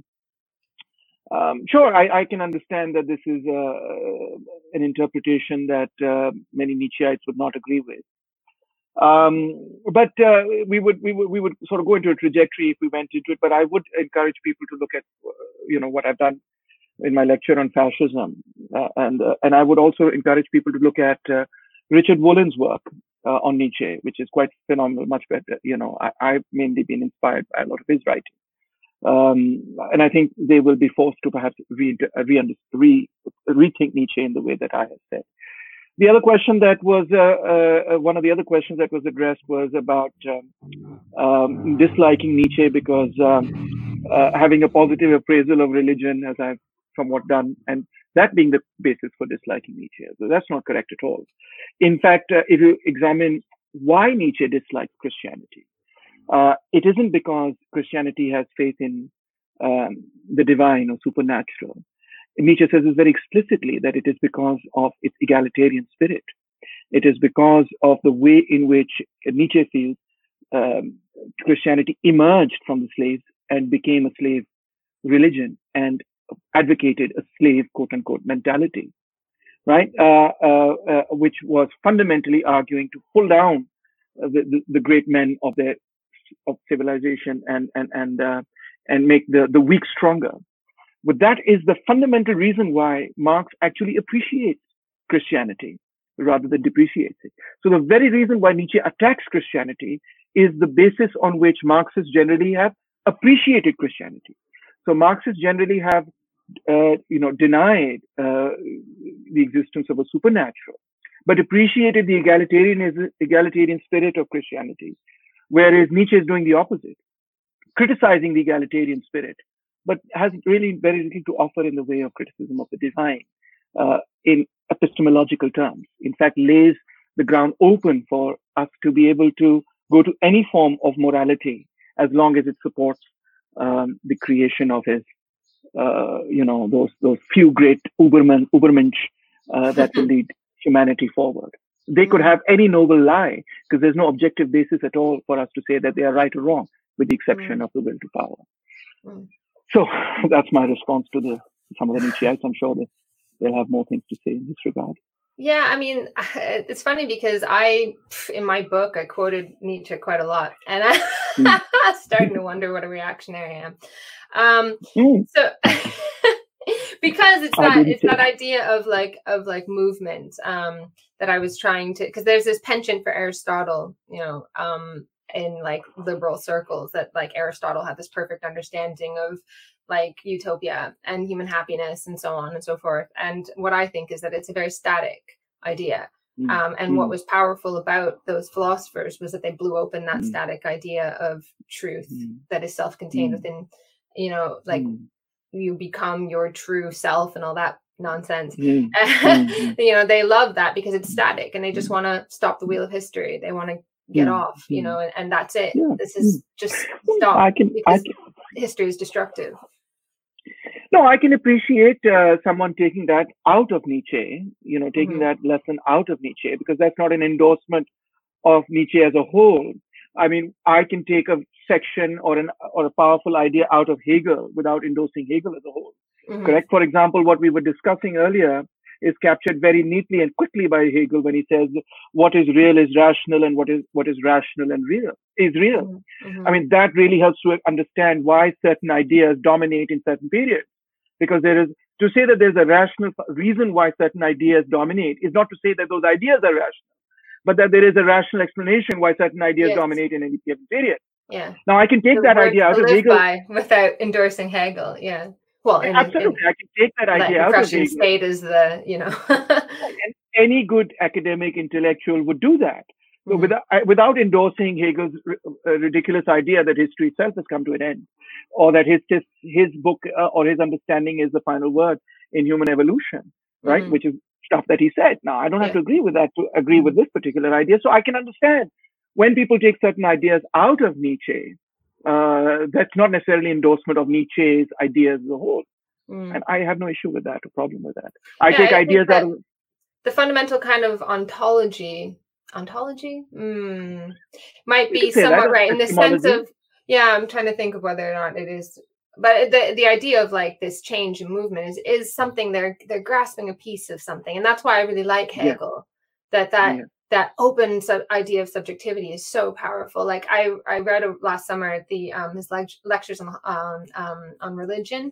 S2: um, sure, I, I can understand that this is uh, an interpretation that uh, many Nietzscheites would not agree with. Um, but uh, we would we would we would sort of go into a trajectory if we went into it. But I would encourage people to look at uh, you know what I've done in my lecture on fascism, uh, and uh, and I would also encourage people to look at uh, Richard Wollen's work uh, on Nietzsche, which is quite phenomenal, much better. You know, I, I've mainly been inspired by a lot of his writing. Um, and I think they will be forced to perhaps re, re, re, rethink Nietzsche in the way that I have said. The other question that was, uh, uh, one of the other questions that was addressed was about um, um, disliking Nietzsche because um, uh, having a positive appraisal of religion, as I've somewhat done, and that being the basis for disliking Nietzsche. So that's not correct at all. In fact, uh, if you examine why Nietzsche dislikes Christianity, Uh, it isn't because Christianity has faith in um, the divine or supernatural. Nietzsche says this very explicitly, that it is because of its egalitarian spirit. It is because of the way in which Nietzsche feels um, Christianity emerged from the slaves and became a slave religion and advocated a slave, quote unquote, mentality, right? Uh, uh, uh, which was fundamentally arguing to pull down the, the, the great men of their of civilization and and and uh, and make the the weak stronger. But that is the fundamental reason why Marx actually appreciates Christianity rather than depreciates it. So the very reason why Nietzsche attacks Christianity is the basis on which Marxists generally have appreciated Christianity. So Marxists generally have uh, you know denied uh, the existence of a supernatural, but appreciated the egalitarian egalitarian spirit of Christianity. Whereas Nietzsche is doing the opposite, criticizing the egalitarian spirit, but has really very little to offer in the way of criticism of the divine uh, in epistemological terms. In fact, lays the ground open for us to be able to go to any form of morality as long as it supports um, the creation of his, uh, you know, those those few great Ubermen, Ubermensch uh, that will lead humanity forward. They could have any noble lie because there's no objective basis at all for us to say that they are right or wrong, with the exception mm. of the will to power. Mm. So that's my response to the some of the Nietzscheites. I'm sure that they'll have more things to say in this regard.
S1: Yeah, I mean, it's funny because I, in my book, I quoted Nietzsche quite a lot, and I mm. starting to wonder what a reactionary I am. Um, mm. So. Because it's that it's that idea of like of like movement um, that I was trying to, because there's this penchant for Aristotle, you know, um, in like liberal circles, that like Aristotle had this perfect understanding of like utopia and human happiness and so on and so forth. And what I think is that it's a very static idea.
S2: Mm.
S1: Um, and
S2: Mm.
S1: what was powerful about those philosophers was that they blew open that
S2: Mm.
S1: static idea of truth
S2: Mm.
S1: that is self-contained
S2: Mm.
S1: within, you know, like
S2: Mm.
S1: you become your true self and all that nonsense.
S2: Mm. Mm.
S1: You know, they love that because it's static and they just
S2: Mm.
S1: want to stop the wheel of history. They want to get
S2: Mm.
S1: off, you
S2: Mm.
S1: know, and, and that's it.
S2: Yeah.
S1: This is
S2: Mm.
S1: just
S2: Well,
S1: stop
S2: I can, I
S1: because
S2: can,
S1: history is destructive.
S2: no, I can appreciate uh, someone taking that out of Nietzsche, you know, taking
S1: Mhm.
S2: that lesson out of Nietzsche, because that's not an endorsement of Nietzsche as a whole. I mean, I can take a section or an or a powerful idea out of Hegel without endorsing Hegel as a whole.
S1: Mhm.
S2: Correct? For example, what we were discussing earlier is captured very neatly and quickly by Hegel when he says what is real is rational and what is what is rational and real is real.
S1: Mhm. Mhm.
S2: I mean, that really helps to understand why certain ideas dominate in certain periods. Because there is, to say that there's a rational reason why certain ideas dominate is not to say that those ideas are rational, but that there is a rational explanation why certain ideas
S1: Yes.
S2: dominate in any given period.
S1: Yeah.
S2: Now, I can take
S1: The
S2: that
S1: words
S2: idea out
S1: to
S2: of
S1: live
S2: Hegel.
S1: by without endorsing Hegel. Yeah. Well, in, in,
S2: Absolutely. I can take that
S1: like
S2: idea
S1: the
S2: out of
S1: Prussian
S2: Hegel.
S1: state is the, you know.
S2: And any good academic intellectual would do that. So
S1: Mhm.
S2: without, without endorsing Hegel's uh, ridiculous idea that history itself has come to an end, or that his his, his book uh, or his understanding is the final word in human evolution, right?
S1: Mhm.
S2: Which is stuff that he said. Now, I don't have
S1: Yeah.
S2: to agree with that to agree
S1: Mhm.
S2: with this particular idea. So I can understand when people take certain ideas out of Nietzsche, uh, that's not necessarily endorsement of Nietzsche's ideas as a whole.
S1: Mm.
S2: And I have no issue with that, or problem with that. I
S1: Yeah,
S2: take
S1: I
S2: ideas
S1: think that
S2: out of
S1: the fundamental kind of ontology, ontology, mm, might
S2: you can
S1: be
S2: say that
S1: somewhat
S2: or
S1: right in the sense
S2: epistemology.
S1: of, yeah, I'm trying to think of whether or not it is, but the the idea of like this change and movement is is something they're they're grasping a piece of something, and that's why I really like
S2: Yeah.
S1: Hegel, that that
S2: Yeah.
S1: that open sub- idea of subjectivity is so powerful. Like I I read a, last summer the um his lect- lectures on um um on religion,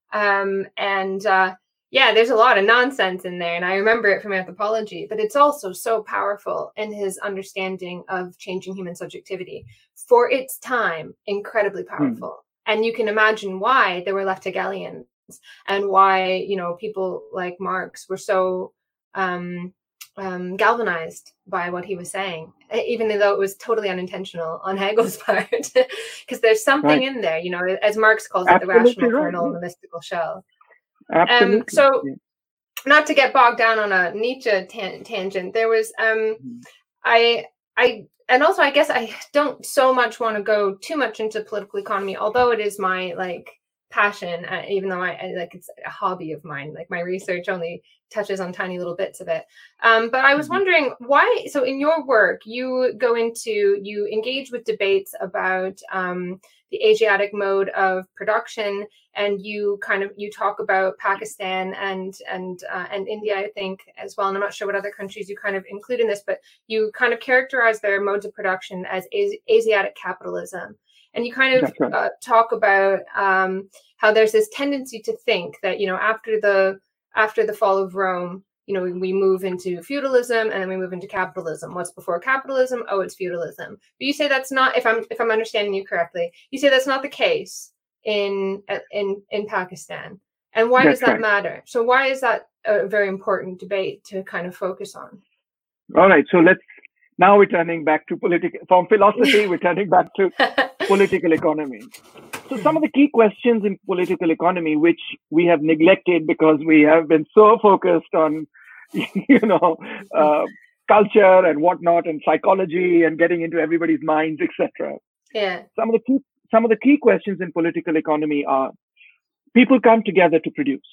S1: um and uh yeah, there's a lot of nonsense in there, and I remember it from anthropology, but it's also so powerful in his understanding of changing human subjectivity for its time, incredibly powerful. Mm. And you can imagine why there were left Hegelians and why, you know, people like Marx were so um, um, galvanized by what he was saying, even though it was totally unintentional on Hegel's part, because there's something right in there, you know, as Marx calls
S2: Absolutely
S1: it, the rational
S2: right,
S1: kernel
S2: yeah.
S1: and the mystical shell.
S2: Absolutely.
S1: Um, so,
S2: yeah.
S1: not to get bogged down on a Nietzsche tan- tangent, there was um, mm-hmm. I I and also I guess I don't so much want to go too much into political economy, although it is my like passion. Uh, even though I, I like it's a hobby of mine, like my research only touches on tiny little bits of it. Um, but I was mm-hmm. wondering why. So in your work, you go into you engage with debates about um, the Asiatic mode of production. And you kind of you talk about Pakistan and and uh, and India, I think, as well. And I'm not sure what other countries you kind of include in this, but you kind of characterize their modes of production as Asi- Asiatic capitalism. And you kind of right. uh, talk about um, how there's this tendency to think that, you know, after the after the fall of Rome, you know, we, we move into feudalism and then we move into capitalism. What's before capitalism? Oh, it's feudalism. But you say that's not, if I'm if I'm understanding you correctly, you say that's not the case in in in Pakistan. And why That's does that right. matter? So why is that a very important debate to kind of focus on?
S2: All right. So let's now we're turning back to political from philosophy, we're turning back to political economy. So some of the key questions in political economy, which we have neglected because we have been so focused on, you know, uh, culture and whatnot and psychology and getting into everybody's minds, et cetera.
S1: Yeah.
S2: Some of the key Some of the key questions in political economy are people come together to produce.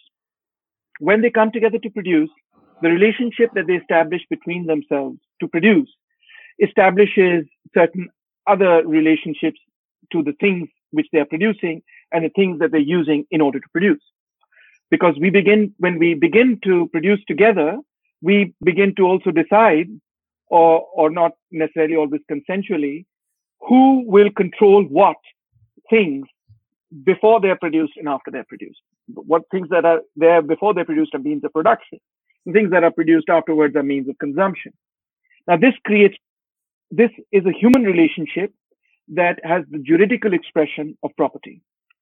S2: When they come together to produce, the relationship that they establish between themselves to produce establishes certain other relationships to the things which they are producing and the things that they're using in order to produce. Because we begin, when we begin to produce together, we begin to also decide, or, or not necessarily always consensually, who will control what things before they're produced and after they're produced. What things that are there before they're produced are means of production. And things that are produced afterwards are means of consumption. Now this creates, this is a human relationship that has the juridical expression of property.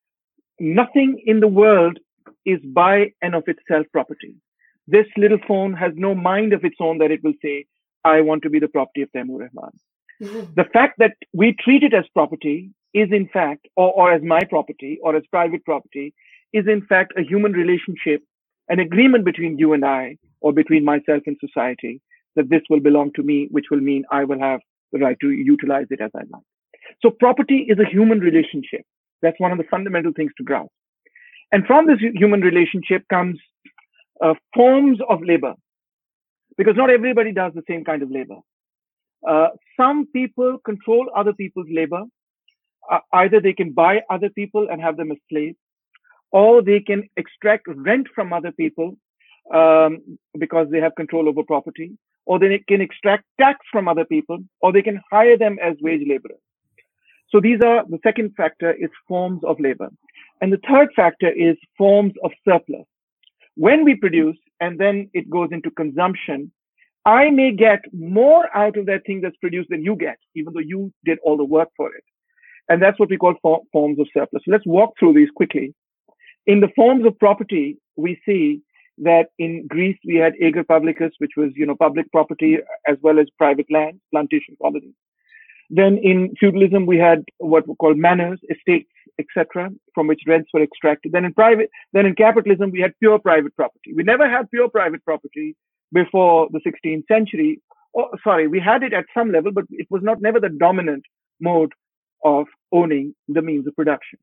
S2: Nothing in the world is by and of itself property. This little phone has no mind of its own that it will say, I want to be the property of Taimur Rahman. Mm-hmm. The fact that we treat it as property is in fact, or, or as my property or as private property, is in fact a human relationship, an agreement between you and I, or between myself and society, that this will belong to me, which will mean I will have the right to utilize it as I like. So property is a human relationship. That's one of the fundamental things to grasp. And from this human relationship comes uh, forms of labor, because not everybody does the same kind of labor. Uh, some people control other people's labor. Uh, either they can buy other people and have them as slaves, or they can extract rent from other people um, because they have control over property, or they can extract tax from other people, or they can hire them as wage laborers. So these are, the second factor is forms of labor. And the third factor is forms of surplus. When we produce and then it goes into consumption, I may get more out of that thing that's produced than you get, even though you did all the work for it. And that's what we call for, forms of surplus. So let's walk through these quickly. In the forms of property, we see that in Greece, we had ager publicus, which was, you know, public property as well as private land, plantation colonies. Then in feudalism, we had what were called manors, estates, et cetera, from which rents were extracted. Then in private, then in capitalism, we had pure private property. We never had pure private property before the sixteenth century. Oh, sorry, we had it at some level, but it was not never the dominant mode of owning the means of production.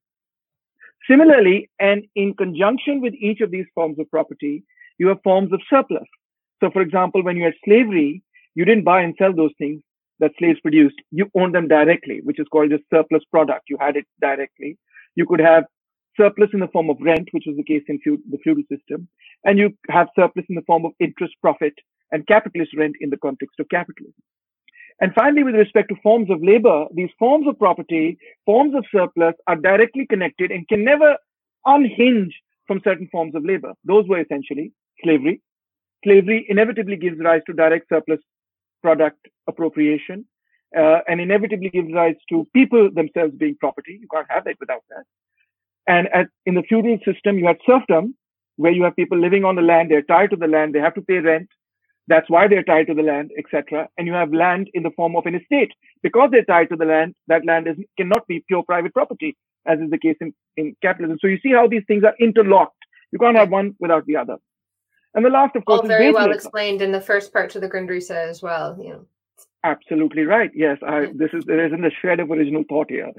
S2: Similarly, and in conjunction with each of these forms of property, you have forms of surplus. So, for example, when you had slavery, you didn't buy and sell those things that slaves produced. You owned them directly, which is called a surplus product. You had it directly. You could have surplus in the form of rent, which was the case in feud- the feudal system. And you have surplus in the form of interest, profit, and capitalist rent in the context of capitalism. And finally, with respect to forms of labor, these forms of property, forms of surplus are directly connected and can never unhinge from certain forms of labor. Those were essentially slavery. Slavery inevitably gives rise to direct surplus product appropriation, uh, and inevitably gives rise to people themselves being property. You can't have it without that. And at, in the feudal system, you had serfdom, where you have people living on the land, they're tied to the land, they have to pay rent. That's why they're tied to the land, et cetera. And you have land in the form of an estate. Because they're tied to the land, that land is, cannot be pure private property, as is the case in, in capitalism. So you see how these things are interlocked. You can't have one without the other. And the last, of course,
S1: all
S2: is
S1: very well
S2: labor.
S1: explained in the first part to the Grundrisse as well. You know.
S2: Absolutely right. Yes, I,
S1: Yeah.
S2: this is there isn't a shred of original thought here.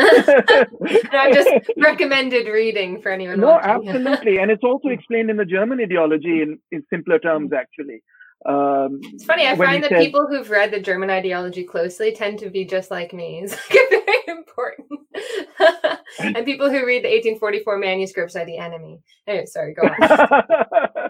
S1: No, just recommended reading for anyone.
S2: No,
S1: watching.
S2: absolutely, and it's also explained in the German ideology in, in simpler terms, actually. Um,
S1: it's funny. I find that
S2: says,
S1: people who've read the German ideology closely tend to be just like me. It's like very important. And people who read the eighteen forty-four manuscripts are the enemy. Anyway, sorry, go on.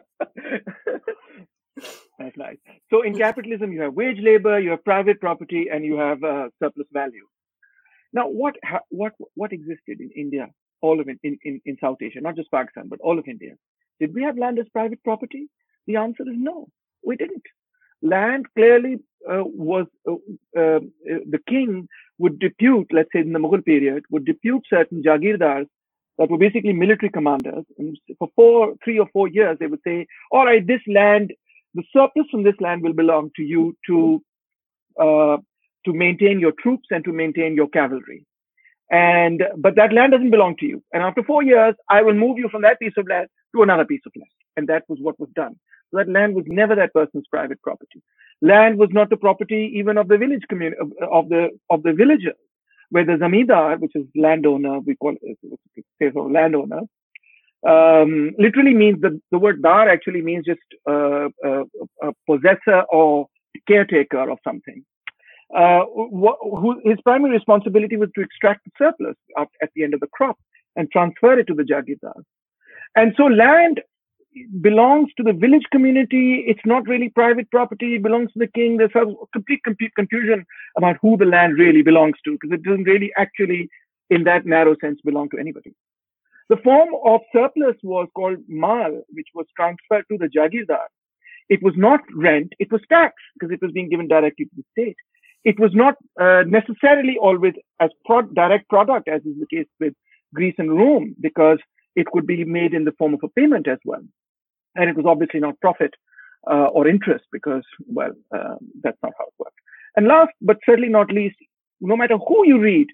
S2: That's nice. So in capitalism, you have wage labor, you have private property, and you have uh, surplus value. Now, what what what existed in India, all of it, in, in, in South Asia, not just Pakistan, but all of India? Did we have land as private property? The answer is no, we didn't. Land clearly uh, was, uh, uh, the king would depute, let's say in the Mughal period, would depute certain Jagirdars that were basically military commanders. And for four, three or four years, they would say, all right, this land, the surplus from this land will belong to you to uh, to maintain your troops and to maintain your cavalry. And but that land doesn't belong to you. And after four years, I will move you from that piece of land to another piece of land. And that was what was done. So that land was never that person's private property. Land was not the property even of the village community of, of the of the villagers, where the zamindar, which is landowner, we call it say so landowner. Um, literally means the, the word dar actually means just uh, uh, a possessor or caretaker of something. Uh, wh- who, his primary responsibility was to extract the surplus at, at the end of the crop and transfer it to the Jagirdar. And so land belongs to the village community. It's not really private property. It belongs to the king. There's a complete confusion about who the land really belongs to, because it doesn't really actually, in that narrow sense, belong to anybody. The form of surplus was called mal, which was transferred to the Jagirdar. It was not rent, it was tax, because it was being given directly to the state. It was not uh, necessarily always as pro- direct product, as is the case with Greece and Rome, because it could be made in the form of a payment as well. And it was obviously not profit, uh, or interest, because, well, uh, that's not how it works. And last, but certainly not least, no matter who you read,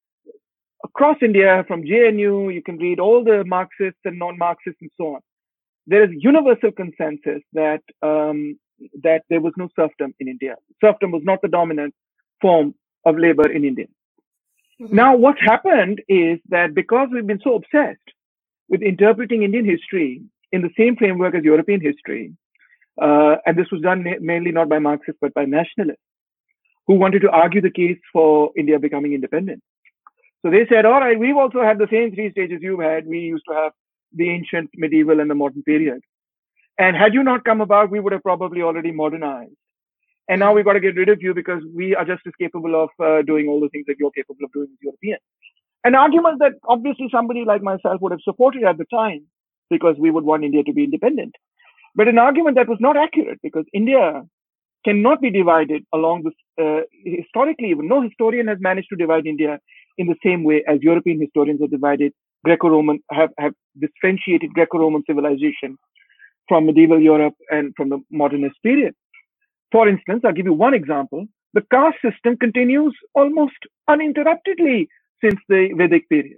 S2: across India, from J N U, you can read all the Marxists and non-Marxists and so on. There is universal consensus that um, that there was no serfdom in India. Serfdom was not the dominant form of labor in India. Mm-hmm. Now, what happened is that because we've been so obsessed with interpreting Indian history in the same framework as European history, uh, and this was done mainly not by Marxists but by nationalists who wanted to argue the case for India becoming independent. So they said, all right, we've also had the same three stages you've had. We used to have the ancient, medieval, and the modern period. And had you not come about, we would have probably already modernized. And now we've got to get rid of you because we are just as capable of uh, doing all the things that you're capable of doing as Europeans. An argument that obviously somebody like myself would have supported at the time because we would want India to be independent. But an argument that was not accurate because India cannot be divided along this, uh, historically, even no historian has managed to divide India in the same way as European historians have divided Greco-Roman, have, have differentiated Greco-Roman civilization from medieval Europe and from the modernist period. For instance, I'll give you one example. The caste system continues almost uninterruptedly since the Vedic period.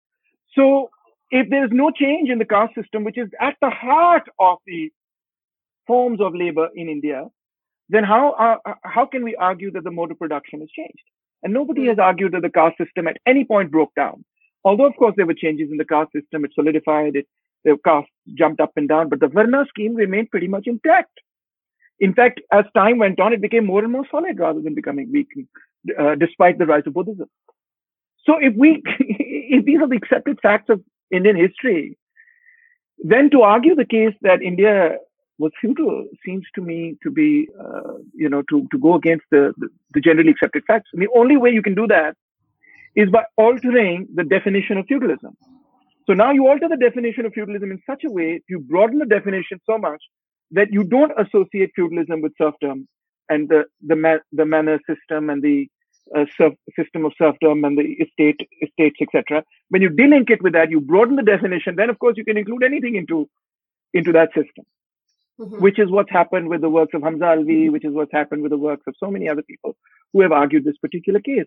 S2: So if there is no change in the caste system, which is at the heart of the forms of labor in India, then how, uh, how can we argue that the mode of production has changed? And nobody has argued that the caste system at any point broke down. Although, of course, there were changes in the caste system, it solidified, it, the caste jumped up and down, but the Varna scheme remained pretty much intact. In fact, as time went on, it became more and more solid rather than becoming weak, uh, despite the rise of Buddhism. So if we, if these are the accepted facts of Indian history, then to argue the case that India was feudal seems to me to be, uh, you know, to, to go against the, the, the generally accepted facts. And the only way you can do that is by altering the definition of feudalism. So now you alter the definition of feudalism in such a way, you broaden the definition so much that you don't associate feudalism with serfdom and the, the, ma the manor system and the uh, serf system of serfdom and the estate, estates, et cetera. When you delink it with that, you broaden the definition, then of course you can include anything into, into that system. Mm-hmm. Which is what's happened with the works of Hamza Alvi, which is what's happened with the works of so many other people who have argued this particular case.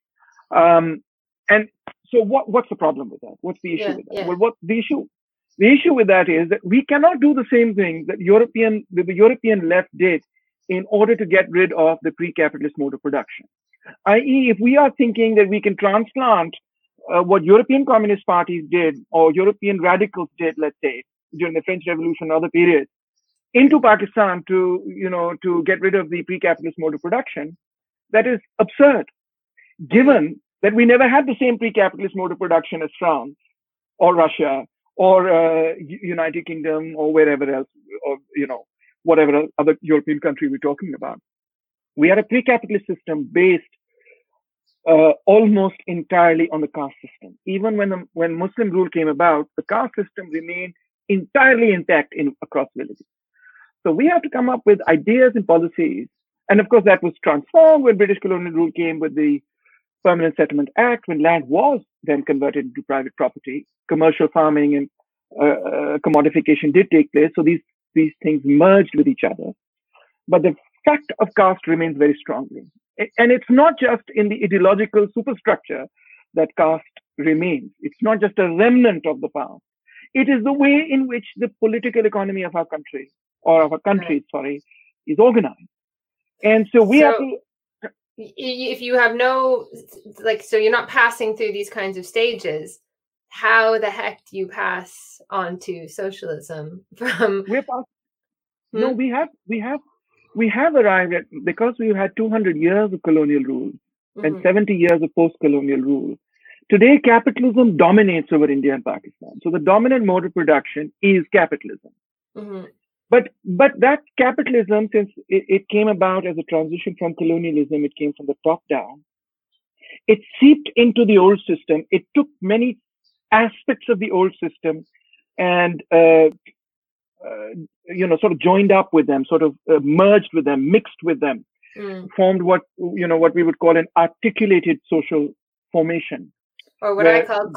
S2: Um, and so what, what's the problem with that? What's the issue
S1: yeah,
S2: with that?
S1: Yeah.
S2: Well, what the issue? The issue with that is that we cannot do the same thing that European, that the European left did in order to get rid of the pre-capitalist mode of production. that is, if we are thinking that we can transplant uh, what European communist parties did or European radicals did, let's say, during the French Revolution and other periods, into Pakistan to, you know, to get rid of the pre-capitalist mode of production, that is absurd, given that we never had the same pre-capitalist mode of production as France or Russia or uh, United Kingdom or wherever else, or, you know, whatever other European country we're talking about. We had a pre-capitalist system based uh, almost entirely on the caste system. Even when, the, when Muslim rule came about, the caste system remained entirely intact in across villages. So we have to come up with ideas and policies. And of course, that was transformed when British colonial rule came with the Permanent Settlement Act, when land was then converted into private property. Commercial farming and uh, uh, commodification did take place. So these, these things merged with each other. But the fact of caste remains very strongly. And it's not just in the ideological superstructure that caste remains. It's not just a remnant of the past. It is the way in which the political economy of our country, or of our countries, right. sorry, is organized. And so we
S1: so
S2: have to...
S1: If you have no, like, so you're not passing through these kinds of stages, how the heck do you pass on to socialism from...
S2: We're past,
S1: hmm?
S2: No, we have, we have, we have arrived at, because we've had two hundred years of colonial rule mm-hmm. and seventy years of post-colonial rule. Today, capitalism dominates over India and Pakistan. So the dominant mode of production is capitalism. Mm-hmm. But but that capitalism, since it, it came about as a transition from colonialism, it came from the top down. It seeped into the old system. It took many aspects of the old system and uh, uh, you know sort of joined up with them, sort of uh, merged with them, mixed with them, mm. formed what you know what we would call an articulated social formation.
S1: Or what I call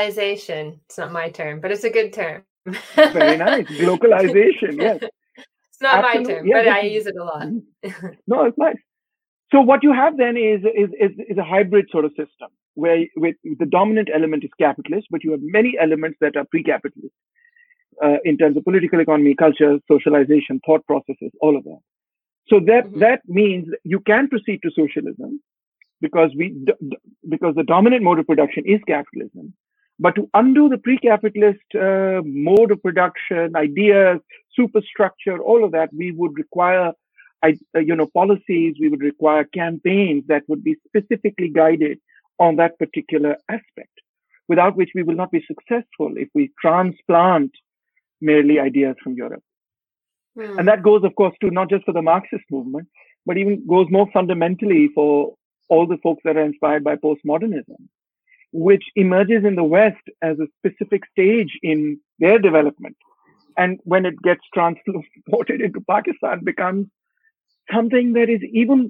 S1: glocalization. It's not my term, but it's a good term.
S2: Very nice. Glocalization, yes.
S1: It's not my
S2: Absolutely.
S1: term,
S2: Yeah,
S1: but I
S2: this is-
S1: use it a lot.
S2: no, it's nice. So what you have then is, is, is, is a hybrid sort of system where with the dominant element is capitalist, but you have many elements that are pre-capitalist uh, in terms of political economy, culture, socialization, thought processes, all of that. So that,
S1: Mhm.
S2: that means you can proceed to socialism because we, d- d- because the dominant mode of production is capitalism. But to undo the pre-capitalist uh, mode of production, ideas, superstructure, all of that, we would require, I, uh, you know, policies. We would require campaigns that would be specifically guided on that particular aspect, without which we will not be successful if we transplant merely ideas from Europe.
S1: Hmm.
S2: And that goes, of course, to not just for the Marxist movement, but even goes more fundamentally for all the folks that are inspired by postmodernism, which emerges in the West as a specific stage in their development. And when it gets transported into Pakistan, becomes something that is even,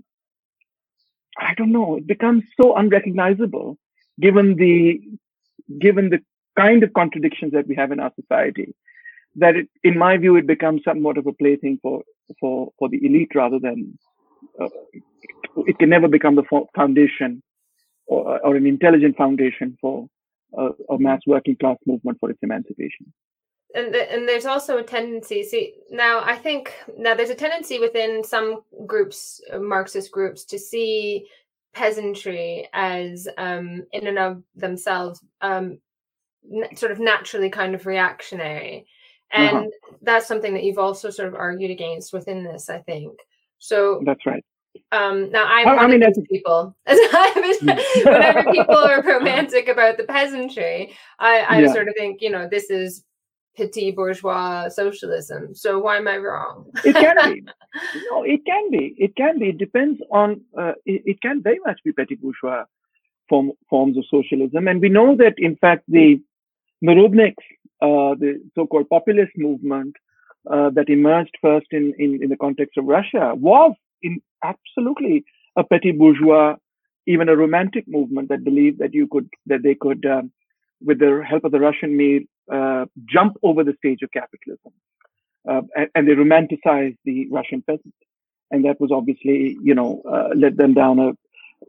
S2: I don't know, it becomes so unrecognizable given the, given the kind of contradictions that we have in our society, that it, in my view, it becomes somewhat of a plaything for, for, for the elite rather than, uh, it can never become the foundation or, or an intelligent foundation for uh, a mass working class movement for its emancipation.
S1: And the, and there's also a tendency. See, now I think now there's a tendency within some groups, uh, Marxist groups, to see peasantry as um, in and of themselves um, n- sort of naturally kind of reactionary, and
S2: Uh-huh.
S1: that's something that you've also sort of argued against within this, I think. So
S2: That's right.
S1: Um, now I'm
S2: I-
S1: one
S2: I mean,
S1: of
S2: as
S1: these
S2: a-
S1: people. Whenever people are romantic about the peasantry, I, I
S2: Yeah.
S1: sort of think, you know, this is petit bourgeois socialism. So why am I wrong?
S2: It can be. No, it can be. It can be. It depends on, uh, it, it can very much be petit bourgeois form, forms of socialism. And we know that, in fact, the Narodniks, uh, the so-called populist movement uh, that emerged first in, in, in the context of Russia was in absolutely a petit bourgeois, even a romantic movement that believed that you could, that they could, um, with the help of the Russian Mir, uh, jump over the stage of capitalism. Uh, and, and they romanticized the Russian peasant. And that was obviously, you know, uh, led them down a,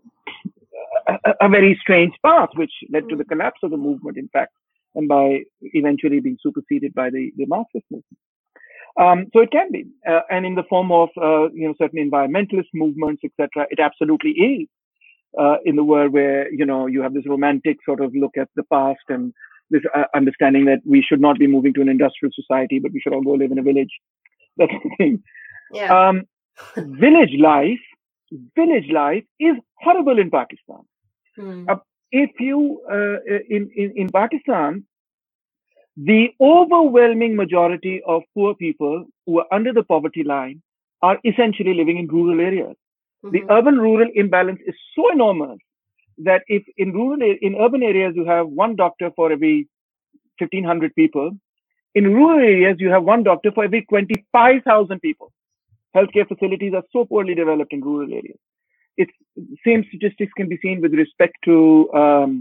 S2: a, a very strange path, which led to the collapse of the movement, in fact, and by eventually being superseded by the, the Marxist movement. Um, so it can be, uh, and in the form of, uh, you know, certain environmentalist movements, et cetera, it absolutely is. Uh, in the world where, you know, you have this romantic sort of look at the past and this uh, understanding that we should not be moving to an industrial society, but we should all go live in a village. That's the thing.
S1: Yeah.
S2: Um, village life, village life is horrible in Pakistan.
S1: Hmm.
S2: Uh, if you, uh, in, in, in Pakistan, the overwhelming majority of poor people who are under the poverty line are essentially living in rural areas. The
S1: Mhm.
S2: urban-rural imbalance is so enormous that if in rural, in urban areas you have one doctor for every fifteen hundred people, in rural areas you have one doctor for every twenty-five thousand people. Healthcare facilities are so poorly developed in rural areas. It's same statistics can be seen with respect to um,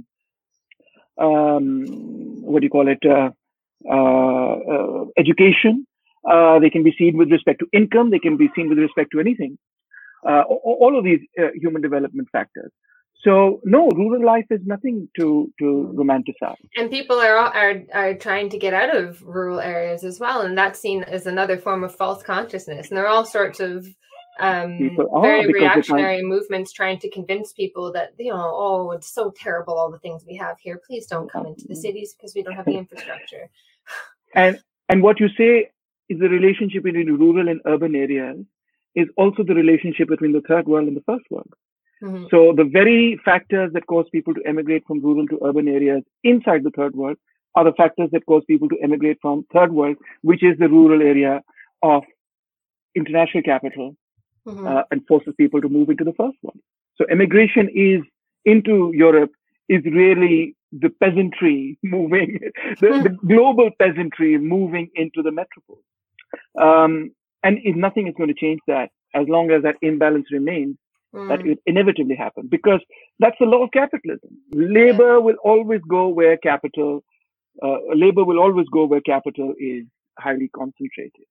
S2: um, what do you call it? Uh, uh, uh, education. Uh, they can be seen with respect to income. They can be seen with respect to anything. Uh, all of these uh, human development factors. So no, rural life is nothing to to romanticize.
S1: And people are are are trying to get out of rural areas as well, and that's seen as another form of false consciousness. And there are all sorts of um,
S2: People are,
S1: very
S2: because they can't-
S1: reactionary movements trying to convince people that, you know, oh, it's so terrible all the things we have here. Please don't come into the cities because we don't have the infrastructure.
S2: And and what you say is the relationship between rural and urban areas is also the relationship between the third world and the first world.
S1: Mm-hmm.
S2: So the very factors that cause people to emigrate from rural to urban areas inside the third world are the factors that cause people to emigrate from third world, which is the rural area of international capital,
S1: Mm-hmm.
S2: uh, and forces people to move into the first world. So immigration is into Europe is really the peasantry moving, the, the global peasantry moving into the metropole. Um, and if nothing is going to change that, as long as that imbalance remains,
S1: Mm.
S2: that will inevitably happen, because that's the law of capitalism. Labor yeah. will always go where capital, uh, labor will always go where capital is highly concentrated.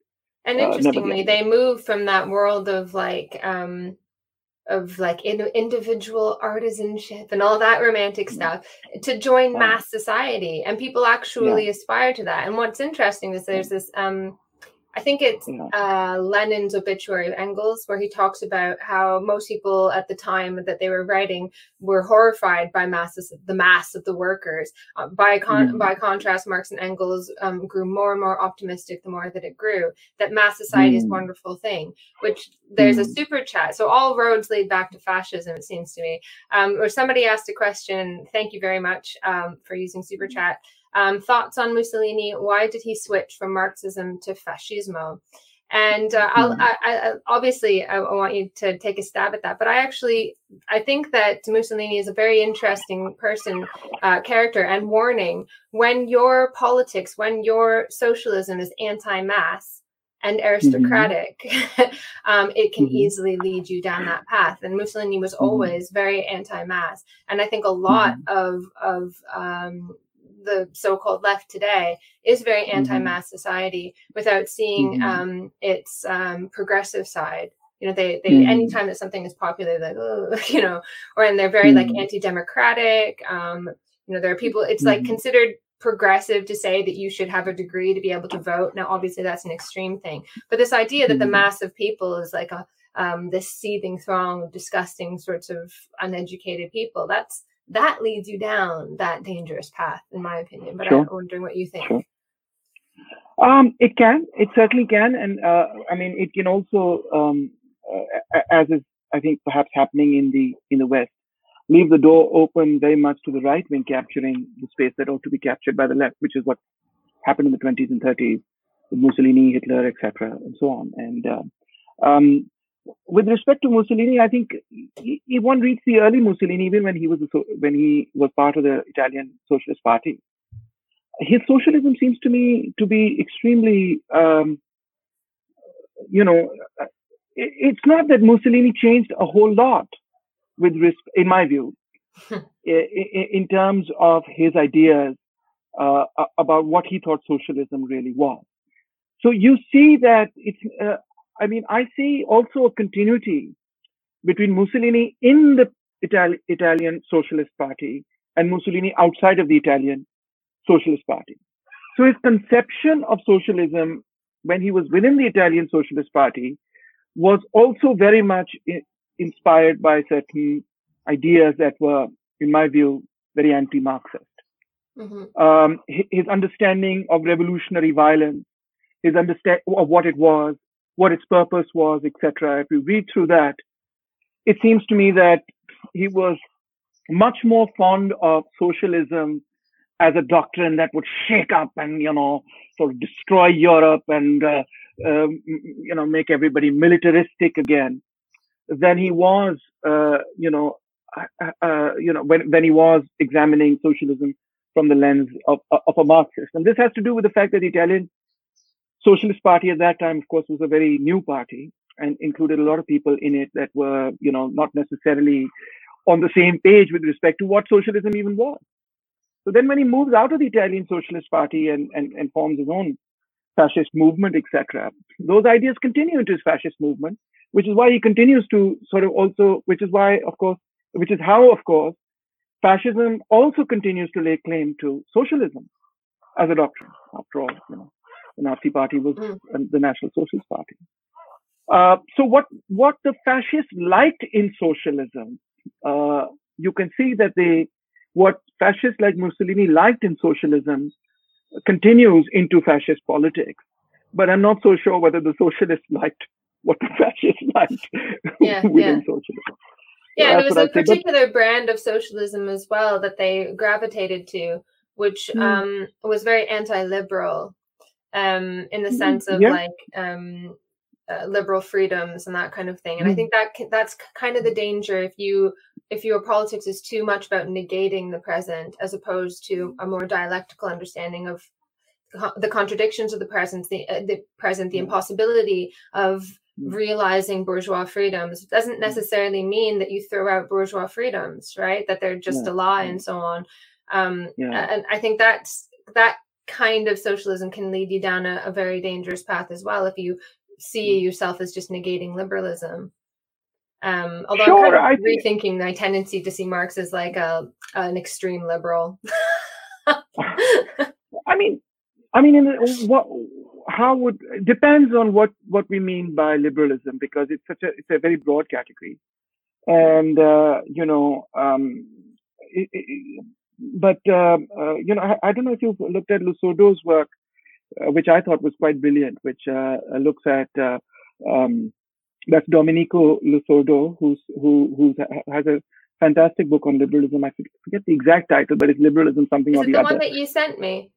S1: And
S2: uh, never
S1: interestingly,
S2: getting
S1: they
S2: it.
S1: move from that world of like um, of like in, individual artisanship and all that romantic
S2: Yeah.
S1: stuff to join
S2: Uh,
S1: mass society, and people
S2: yeah.
S1: actually aspire to that. And what's interesting is
S2: Yeah.
S1: there's this um, I think it's
S2: Yeah.
S1: uh, Lenin's obituary of Engels, where he talks about how most people at the time that they were writing were horrified by masses, the mass of the workers. Uh, by con-
S2: Mm.
S1: by contrast, Marx and Engels um, grew more and more optimistic the more that it grew. That mass society is a
S2: Mm.
S1: wonderful thing. Which there's a
S2: Mm.
S1: super chat. So all roads lead back to fascism, it seems to me. Um, or somebody asked a question. Thank you very much um, for using super chat. Um, thoughts on Mussolini? Why did he switch from Marxism to fascismo? And uh, I'll,
S2: Mm.
S1: I, I, obviously, I, I want you to take a stab at that. But I actually, I think that Mussolini is a very interesting person, uh, character, and warning. When your politics, when your socialism is anti-mass and aristocratic, mm-hmm. um, it can mm-hmm. easily lead you down that path. And Mussolini was always mm-hmm. very anti-mass. And I think a lot mm-hmm. of, of um, the so-called left today is very anti-mass mm-hmm. society without seeing mm-hmm. um, its um, progressive side. You know, they, they mm-hmm. anytime that something is popular, like, oh, you know, or and they're very mm-hmm. like anti-democratic. Um, you know, there are people, it's mm-hmm. like considered progressive to say that you should have a degree to be able to vote. Now, obviously that's an extreme thing, but this idea that mm-hmm. the mass of people is like a, um, this seething throng of disgusting sorts of uneducated people, that's, that leads you down that dangerous path, in my opinion. But sure. I'm wondering what you think.
S2: Sure. Um, it can, it certainly can. And uh, I mean, it can also, um, uh, as is, I think, perhaps happening in the in the West, leave the door open very much to the right wing capturing the space that ought to be captured by the left, which is what happened in the twenties and thirties with Mussolini, Hitler, et cetera, and so on. And uh, um, with respect to Mussolini, I think he, he one reads the early Mussolini even when he was a, when he was part of the Italian Socialist Party. His socialism seems to me to be extremely, um, you know, it, it's not that Mussolini changed a whole lot with risk, in my view, in, in terms of his ideas uh, about what he thought socialism really was. So you see that it's. Uh, I mean, I see also a continuity between Mussolini in the Itali- Italian Socialist Party and Mussolini outside of the Italian Socialist Party. So his conception of socialism when he was within the Italian Socialist Party was also very much in, inspired by certain ideas that were, in my view, very anti-Marxist. Mm-hmm. Um, his understanding of revolutionary violence, his understanding of what it was, what its purpose was, et cetera. If you read through that, it seems to me that he was much more fond of socialism as a doctrine that would shake up and, you know, sort of destroy Europe and, uh, um, you know, make everybody militaristic again, than he was, uh, you know, uh, uh, you know, when, when he was examining socialism from the lens of, of a Marxist. And this has to do with the fact that the Italian Socialist Party at that time, of course, was a very new party and included a lot of people in it that were, you know, not necessarily on the same page with respect to what socialism even was. So then when he moves out of the Italian Socialist Party and, and, and forms his own fascist movement, et cetera, those ideas continue into his fascist movement, which is why he continues to sort of also, which is why, of course, which is how, of course, fascism also continues to lay claim to socialism as a doctrine. After all, you know, the Nazi Party was mm. the National Socialist Party. Uh, so what, what the fascists liked in socialism, uh, you can see that they, what fascists like Mussolini liked in socialism continues into fascist politics. But I'm not so sure whether the socialists liked what the fascists liked
S1: yeah,
S2: within
S1: yeah.
S2: socialism.
S1: Yeah,
S2: so
S1: and it was a particular
S2: but,
S1: brand of socialism as well that they gravitated to, which mm. um, was very anti-liberal um, in the sense of yeah. like um, uh, liberal freedoms and that kind of thing. And mm. I think that that's kind of the danger if you if your politics is too much about negating the present as opposed to a more dialectical understanding of the contradictions of the present, the, uh, the present, the impossibility of mm. realizing bourgeois freedoms. It doesn't necessarily mean that you throw out bourgeois freedoms, right? That they're just
S2: yeah.
S1: a lie and so on. Um,
S2: yeah.
S1: And I think that's that kind of socialism can lead you down a, a very dangerous path as well if you see yourself as just negating liberalism. Um, although
S2: sure,
S1: I'm kind of
S2: I
S1: rethinking
S2: think...
S1: my tendency to see Marx as like a an extreme liberal.
S2: I mean, I mean, in the, what, how would depends on what what we mean by liberalism, because it's such a it's a very broad category, and uh, you know, um, it, it, but uh, uh, you know, I, I don't know if you've looked at Lussaudo's work, uh, which I thought was quite brilliant, which uh, looks at uh, um, that's Domenico Lussaudo, who's who who has a fantastic book on liberalism. I forget the exact title, but it's Liberalism Something
S1: Is
S2: or
S1: it
S2: the,
S1: the
S2: Other.
S1: one that you sent me?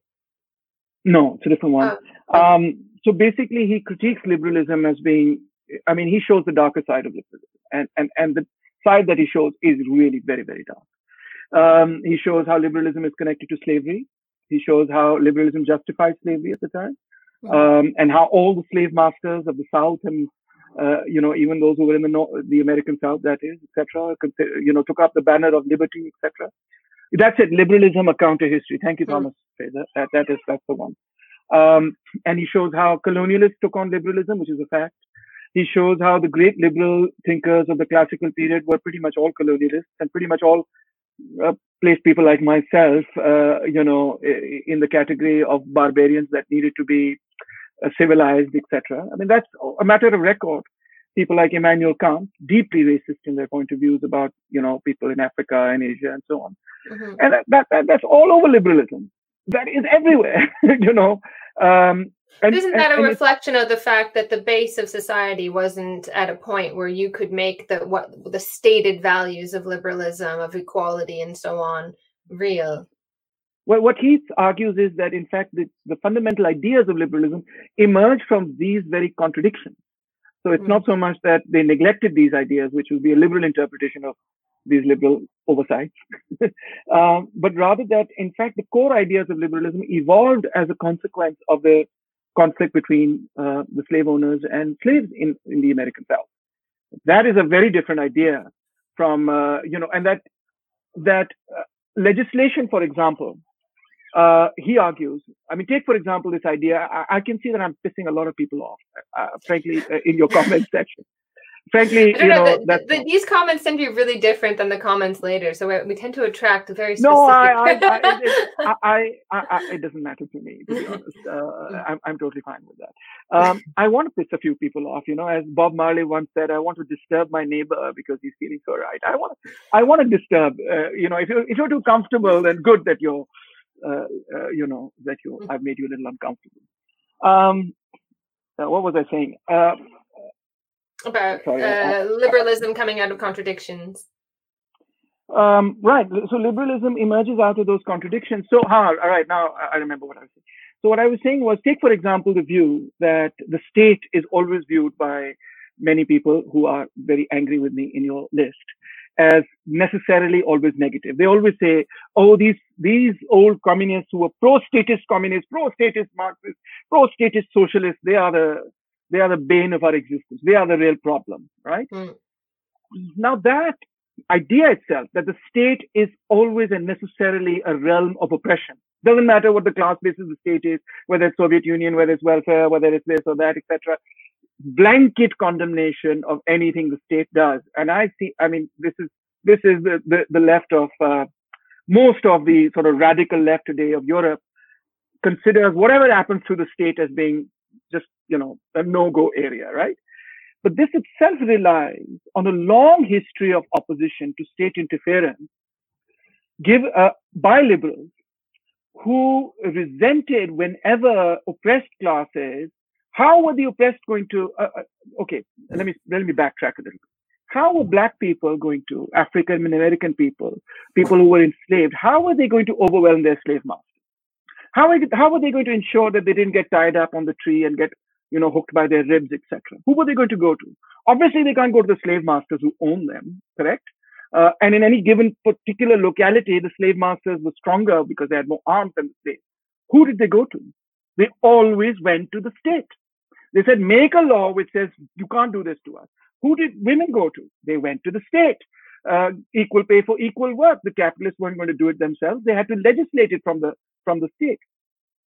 S2: No, it's a different one.
S1: Oh, okay.
S2: Um, so basically, he critiques liberalism as being, I mean, he shows the darker side of liberalism. And, and, and the side that he shows is really very, very dark. Um, he shows how liberalism is connected to slavery. He shows how liberalism justified slavery at the time. Mm-hmm. um, and how all the slave masters of the South and, uh, you know, even those who were in the North, the American South, that is, et cetera, you know, took up the banner of liberty, et cetera. That's it. Liberalism, a counter history. Thank you, Thomas Fraser. That, that is, that's the one. Um, and he shows how colonialists took on liberalism, which is a fact. He shows how the great liberal thinkers of the classical period were pretty much all colonialists and pretty much all uh, placed people like myself, uh, you know, in the category of barbarians that needed to be uh, civilized, et cetera. I mean, that's a matter of record. People like Immanuel Kant, deeply racist in their point of views about, you know, people in Africa and Asia and so on. Mm-hmm. And that, that, that that's all over liberalism. That is everywhere, you know. Um, and,
S1: Isn't that
S2: and,
S1: a
S2: and
S1: reflection of the fact that the base of society wasn't at a point where you could make the what the stated values of liberalism, of equality, and so on real?
S2: Well, what he argues is that, in fact, the, the fundamental ideas of liberalism emerged from these very contradictions. So it's mm-hmm. not so much that they neglected these ideas, which would be a liberal interpretation of these liberal oversights, uh, but rather that, in fact, the core ideas of liberalism evolved as a consequence of the conflict between uh, the slave owners and slaves in, in the American South. That is a very different idea from, uh, you know, and that that uh, legislation, for example, uh, he argues, I mean, take, for example, this idea. I, I can see that I'm pissing a lot of people off, uh, frankly, uh, in your comment section. Frankly, you know,
S1: know the, the, these comments tend to be really different than the comments later, so we, we tend to attract very specific.
S2: No, I, I, I, it, I, I, I, it doesn't matter to me, to be honest. Uh, I'm, I'm totally fine with that. Um, I want to piss a few people off, you know, as Bob Marley once said, I want to disturb my neighbor because he's feeling so right. I want to, I want to disturb. Uh, you know, if you're if you're too comfortable, then good that you're, uh, uh, you know, that you I've made you a little uncomfortable. Um, uh, what was I saying? Uh,
S1: About Sorry, uh, I, liberalism coming out of contradictions.
S2: Um, right. So liberalism emerges out of those contradictions. So, huh, all right, now I remember what I was saying. So what I was saying was, take, for example, the view that the state is always viewed by many people who are very angry with me in your list as necessarily always negative. They always say, oh, these these old communists who were pro-statist communists, pro-statist Marxists, pro-statist socialists, they are the They are the bane of our existence. They are the real problem, right? Mm. Now that idea itself, that the state is always and necessarily a realm of oppression. Doesn't matter what the class basis of the state is, whether it's Soviet Union, whether it's welfare, whether it's this or that, et cetera. Blanket condemnation of anything the state does. And I see, I mean, this is this is the, the, the left of, uh, most of the sort of radical left today of Europe considers whatever happens to the state as being just, you know, a no-go area, right? But this itself relies on a long history of opposition to state interference give, uh, by liberals who resented whenever oppressed classes, how were the oppressed going to, uh, okay, let me, let me backtrack a little bit. How were Black people going to, African American people, people who were enslaved, how were they going to overwhelm their slave masters? How are, how were they going to ensure that they didn't get tied up on the tree and get, you know, hooked by their ribs, et cetera? Who were they going to go to? Obviously, they can't go to the slave masters who own them, correct? Uh, and in any given particular locality, the slave masters were stronger because they had more arms than the slaves. Who did they go to? They always went to the state. They said, make a law which says you can't do this to us. Who did women go to? They went to the state. Uh, equal pay for equal work. The capitalists weren't going to do it themselves. They had to legislate it from the from the state.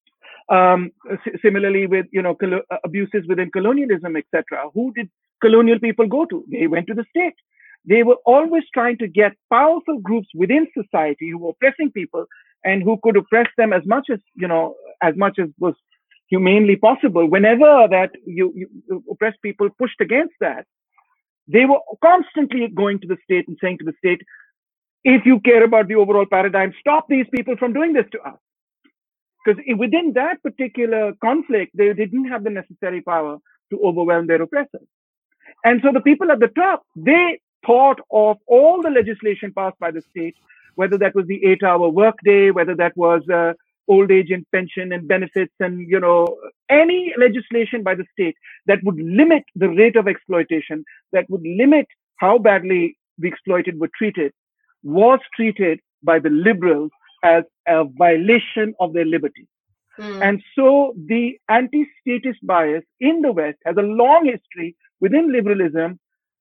S2: Um, s- similarly, with you know colo- abuses within colonialism, et cetera. Who did colonial people go to? They went to the state. They were always trying to get powerful groups within society who were oppressing people and who could oppress them as much as you know as much as was humanely possible. Whenever that you, you oppressed people pushed against that, they were constantly going to the state and saying to the state, if you care about the overall paradigm, stop these people from doing this to us. Because within that particular conflict, they, they didn't have the necessary power to overwhelm their oppressors. And so the people at the top, they thought of all the legislation passed by the state, whether that was the eight-hour workday, whether that was uh, old age and pension and benefits, and you know any legislation by the state that would limit the rate of exploitation, that would limit how badly the exploited were treated, was treated by the liberals as a violation of their liberty. Mm. And so the anti-statist bias in the West has a long history within liberalism,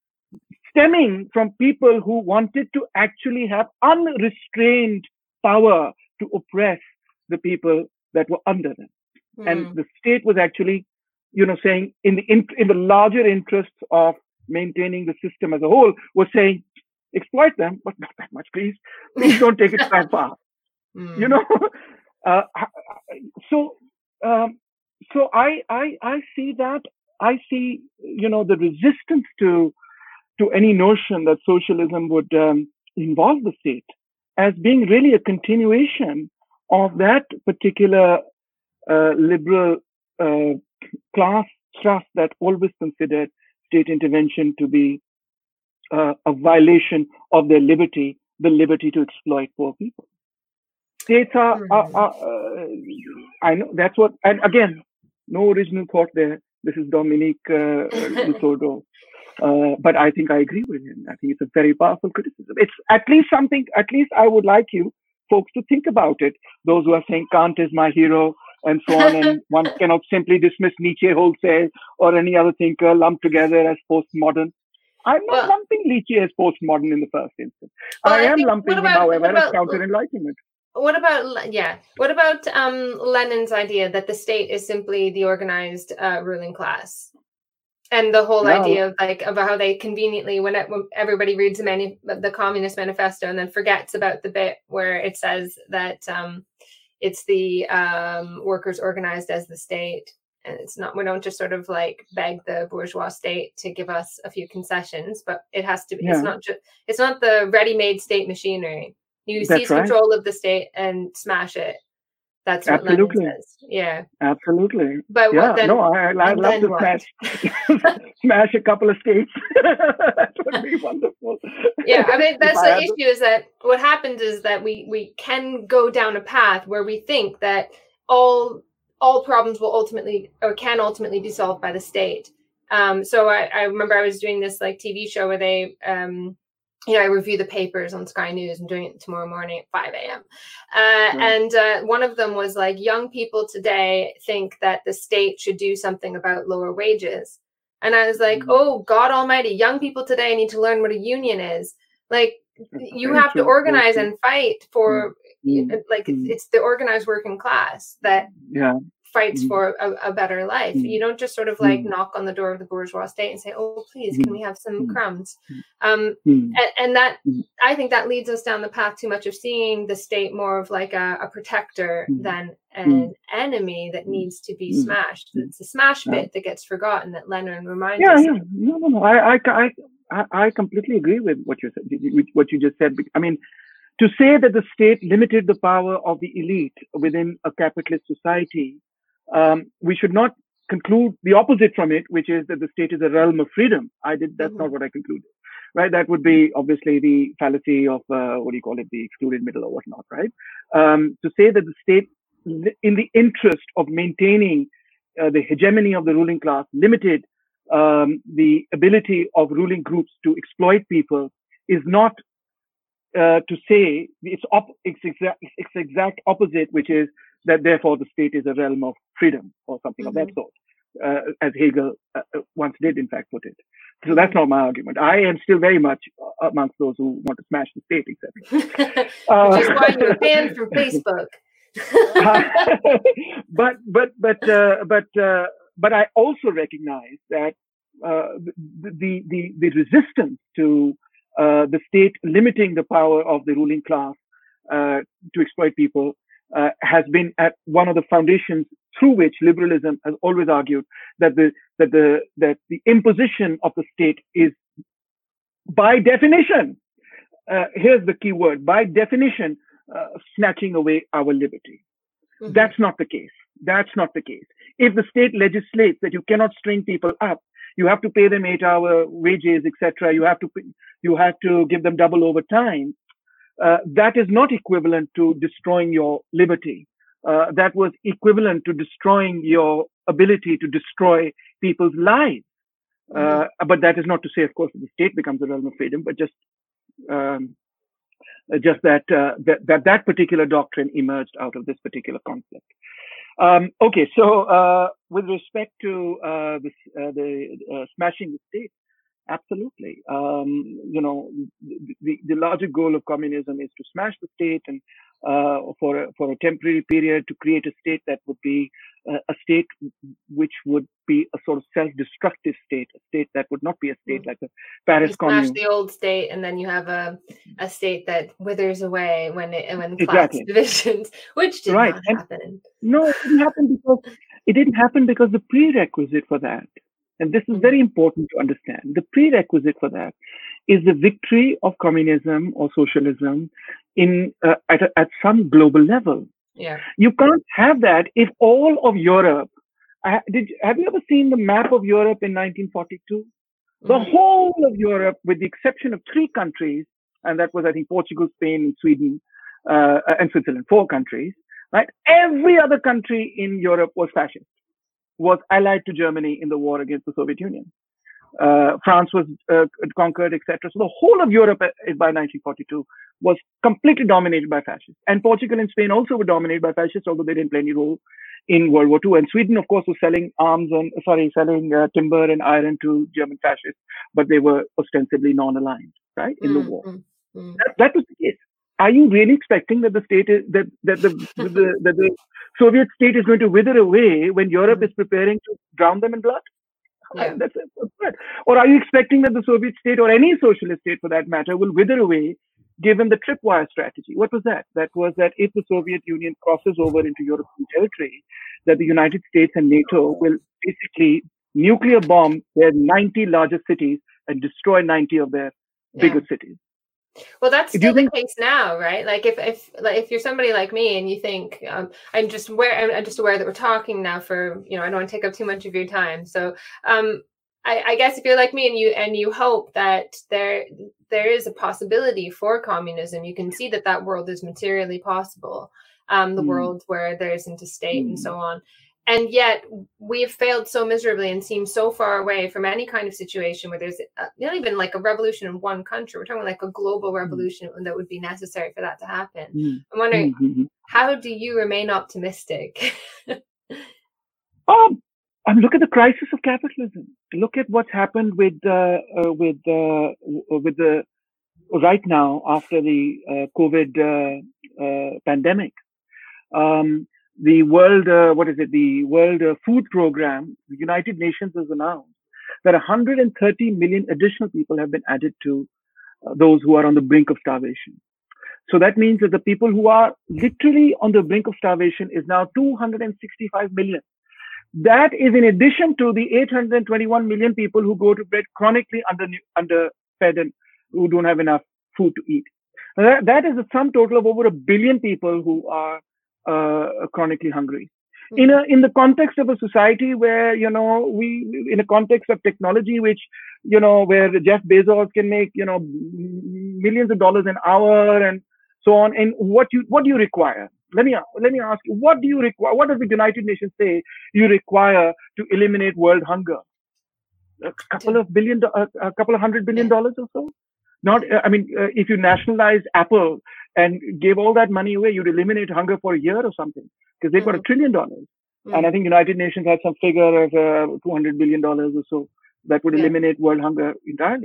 S2: stemming from people who wanted to actually have unrestrained power to oppress the people that were under them. Mm. And the state was actually, you know, saying in the in, in the larger interests of maintaining the system as a whole, was saying, exploit them, but not that much, please. Please don't take it that far. Mm. You know, uh, so um, so I, I I see that I see you know the resistance to to any notion that socialism would um, involve the state as being really a continuation of that particular uh, liberal uh, class thrust that always considered state intervention to be uh, a violation of their liberty, the liberty to exploit poor people. States are, are, are uh, I know that's what, and again, no original thought there. This is Dominique uh, Lusodo. Uh, but I think I agree with him. I think it's a very powerful criticism. It's at least something, at least I would like you folks to think about it. Those who are saying Kant is my hero and so on, and one cannot simply dismiss Nietzsche wholesale or any other thinker lumped together as postmodern. I'm not well, lumping Nietzsche as postmodern in the first instance. Well, I, I am think, lumping about, him, however, about, as counter-enlightenment.
S1: What about, yeah, what about um, Lenin's idea that the state is simply the organized uh, ruling class? And the whole yeah. idea of like about how they conveniently, when, it, when everybody reads the, manu- the Communist Manifesto and then forgets about the bit where it says that um, it's the um, workers organized as the state, and it's not. We don't just sort of like beg the bourgeois state to give us a few concessions, but it has to be. Yeah. It's not just. It's not the ready-made state machinery. You That's seize right. control of the state and smash it. That's what
S2: Absolutely.
S1: Lenin says. Yeah.
S2: Absolutely.
S1: But
S2: yeah,
S1: what then,
S2: no, I, I'd love to smash, smash a couple of states. That would be wonderful.
S1: Yeah, I mean, that's the issue is that what happens is that we, we can go down a path where we think that all all problems will ultimately or can ultimately be solved by the state. Um, so I, I remember I was doing this like T V show where they um, you know, I review the papers on Sky News. I'm doing it tomorrow morning at five a.m. Uh, right. And uh, one of them was like, young people today think that the state should do something about lower wages. And I was like, mm-hmm. oh, God almighty, young people today need to learn what a union is. Like, That's you have true. to organize and fight for, mm-hmm. like, mm-hmm. it's the organized working class that
S2: yeah.
S1: fights
S2: mm-hmm.
S1: for a, a better life. Mm-hmm. You don't just sort of like mm-hmm. knock on the door of the bourgeois state and say, oh, please, mm-hmm. can we have some mm-hmm. crumbs? Um, mm-hmm. and, and that, mm-hmm. I think that leads us down the path too much of seeing the state more of like a, a protector mm-hmm. than an mm-hmm. enemy that needs to be mm-hmm. smashed. It's the smash bit yeah. that gets forgotten that Lenin reminds
S2: yeah,
S1: us.
S2: Yeah, no, no, no. I, I, I, I completely agree with what you said, with what you just said. I mean, to say that the state limited the power of the elite within a capitalist society, Um, we should not conclude the opposite from it, which is that the state is a realm of freedom. I did. That's mm-hmm. not what I concluded, right? That would be obviously the fallacy of uh, what do you call it, the excluded middle or whatnot, right? Um, to say that the state, in the interest of maintaining uh, the hegemony of the ruling class, limited um, the ability of ruling groups to exploit people is not uh, to say it's, op- it's, exact, it's exact opposite, which is that therefore the state is a realm of freedom or something mm-hmm. of that sort, uh, as Hegel uh, once did, in fact, put it. So that's not my argument. I am still very much amongst those who want to smash the state, et cetera.
S1: uh, Which is why you were banned from Facebook.
S2: but but but uh, but uh, but I also recognize that uh, the, the the the resistance to uh, the state limiting the power of the ruling class uh, to exploit people uh, has been at one of the foundations through which liberalism has always argued that the that the that the imposition of the state is by definition, uh, here's the key word, by definition, uh, snatching away our liberty. Mm-hmm. That's not the case. That's not the case. If the state legislates that you cannot string people up, you have to pay them eight-hour wages, et cetera. You have to you have to give them double overtime. Uh, that is not equivalent to destroying your liberty. Uh, that was equivalent to destroying your ability to destroy people's lives. Uh, mm-hmm. But that is not to say, of course, that the state becomes a realm of freedom, but just um, just that, uh, that that that particular doctrine emerged out of this particular concept. Um, okay, so uh, with respect to uh, this, uh, the uh, smashing the state, absolutely. Um, you know, the, the larger goal of communism is to smash the state and uh, for a, for a temporary period to create a state that would be uh, a state which would be a sort of self-destructive state, a state that would not be a state mm-hmm. like the Paris
S1: you
S2: Commune.
S1: Smash the old state, and then you have a a state that withers away when it when
S2: exactly.
S1: class divisions, which did
S2: right.
S1: not
S2: and
S1: happen.
S2: No, it didn't happen because it didn't happen because the prerequisite for that. And this is very important to understand. The prerequisite for that is the victory of communism or socialism in uh, at, a, at some global level.
S1: Yeah,
S2: you can't have that if all of Europe. Uh, did have you ever seen the map of Europe in nineteen forty-two? Mm-hmm. The whole of Europe, with the exception of three countries, and that was I think Portugal, Spain, and Sweden, uh, and Switzerland, four countries. Right, every other country in Europe was fascist. Was allied to Germany in the war against the Soviet Union. Uh, France was uh, conquered, et cetera. So the whole of Europe uh, by nineteen forty-two was completely dominated by fascists. And Portugal and Spain also were dominated by fascists, although they didn't play any role in World War Two. And Sweden, of course, was selling arms and, sorry, selling uh, timber and iron to German fascists, but they were ostensibly non-aligned, right, in mm-hmm. the war. Mm-hmm. That, that was the case. Are you really expecting that the state is, that, that the, the, that the Soviet state is going to wither away when Europe mm-hmm. is preparing to drown them in blood?
S1: Yeah.
S2: That's absurd. Or are you expecting that the Soviet state or any socialist state for that matter will wither away given the tripwire strategy? What was that? That was that if the Soviet Union crosses over into European territory, that the United States and NATO will basically nuclear bomb their ninety largest cities and destroy ninety of their yeah. bigger cities.
S1: Well, that's still the case now, right? Like if if like if you're somebody like me and you think um, I'm just aware I'm, I'm just aware that we're talking now for you know I don't want to take up too much of your time. So um, I, I guess if you're like me and you and you hope that there there is a possibility for communism, you can see that that world is materially possible. Um, the mm. world where there isn't a state mm. and so on. And yet we have failed so miserably and seem so far away from any kind of situation where there's a, not even like a revolution in one country. We're talking like a global revolution mm. that would be necessary for that to happen. Mm. I'm wondering, mm-hmm. how do you remain optimistic?
S2: um, and look at the crisis of capitalism. Look at what's happened with uh, uh, with uh, with the right now after the uh, COVID uh, uh, pandemic. Um, The World, uh, what is it? The World uh, Food Program, the United Nations has announced that one hundred thirty million additional people have been added to uh, those who are on the brink of starvation. So that means that the people who are literally on the brink of starvation is now two hundred sixty-five million. That is in addition to the eight hundred twenty-one million people who go to bed chronically under underfed and who don't have enough food to eat. That, that is a sum total of over a billion people who are Uh, chronically hungry. Mm-hmm. In a in the context of a society where you know we in a context of technology which you know where Jeff Bezos can make you know millions of dollars an hour and so on. And what you what do you require? Let me let me ask you, what do you require? What does the United Nations say you require to eliminate world hunger? A couple of billion, a couple of hundred billion dollars or so. Not, I mean, uh, if you nationalized Apple and gave all that money away, you'd eliminate hunger for a year or something, because they've got mm-hmm. a trillion dollars. Mm-hmm. And I think United Nations had some figure of uh, two hundred billion dollars or so that would yeah. eliminate world hunger entirely.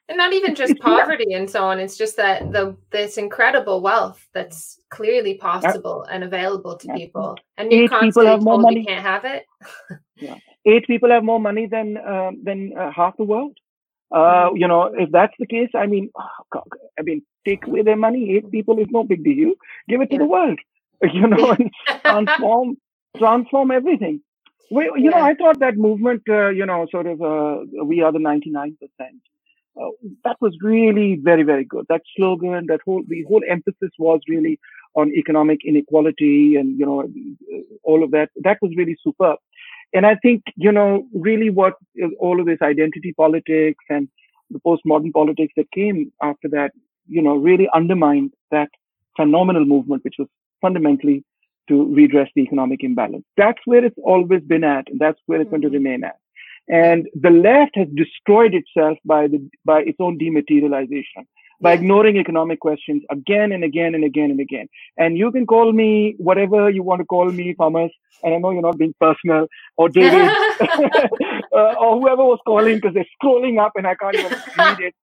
S1: And not even just
S2: It's not.
S1: poverty and so on. It's just that the this incredible wealth that's clearly possible and available to people. And you're
S2: Eight people
S1: constantly
S2: have more
S1: told you
S2: money.
S1: can't have it.
S2: Yeah. Eight people have more money than uh, than uh, half the world. Uh, you know, if that's the case, I mean, oh, God, I mean, take away their money. Eight people is no big deal. Give it to
S1: Yeah.
S2: the world, you know, and transform, transform everything. We, you know,
S1: Yeah.
S2: I thought that movement, uh, you know, sort of, uh, we are the ninety-nine percent. Uh, that was really very, very good. That slogan, that whole, the whole emphasis was really on economic inequality and, you know, all of that. That was really superb. And I think, you know, really what all of this identity politics and the postmodern politics that came after that, you know, really undermined that phenomenal movement, which was fundamentally to redress the economic imbalance. That's where it's always been at, and that's where it's mm-hmm. going to remain at. And the left has destroyed itself by the by its own dematerialization, by yeah. ignoring economic questions again and again and again and again. And you can call me whatever you want to call me, Thomas, and I know you're not being personal, or David, uh, or whoever was calling, because they're scrolling up and I can't even read it.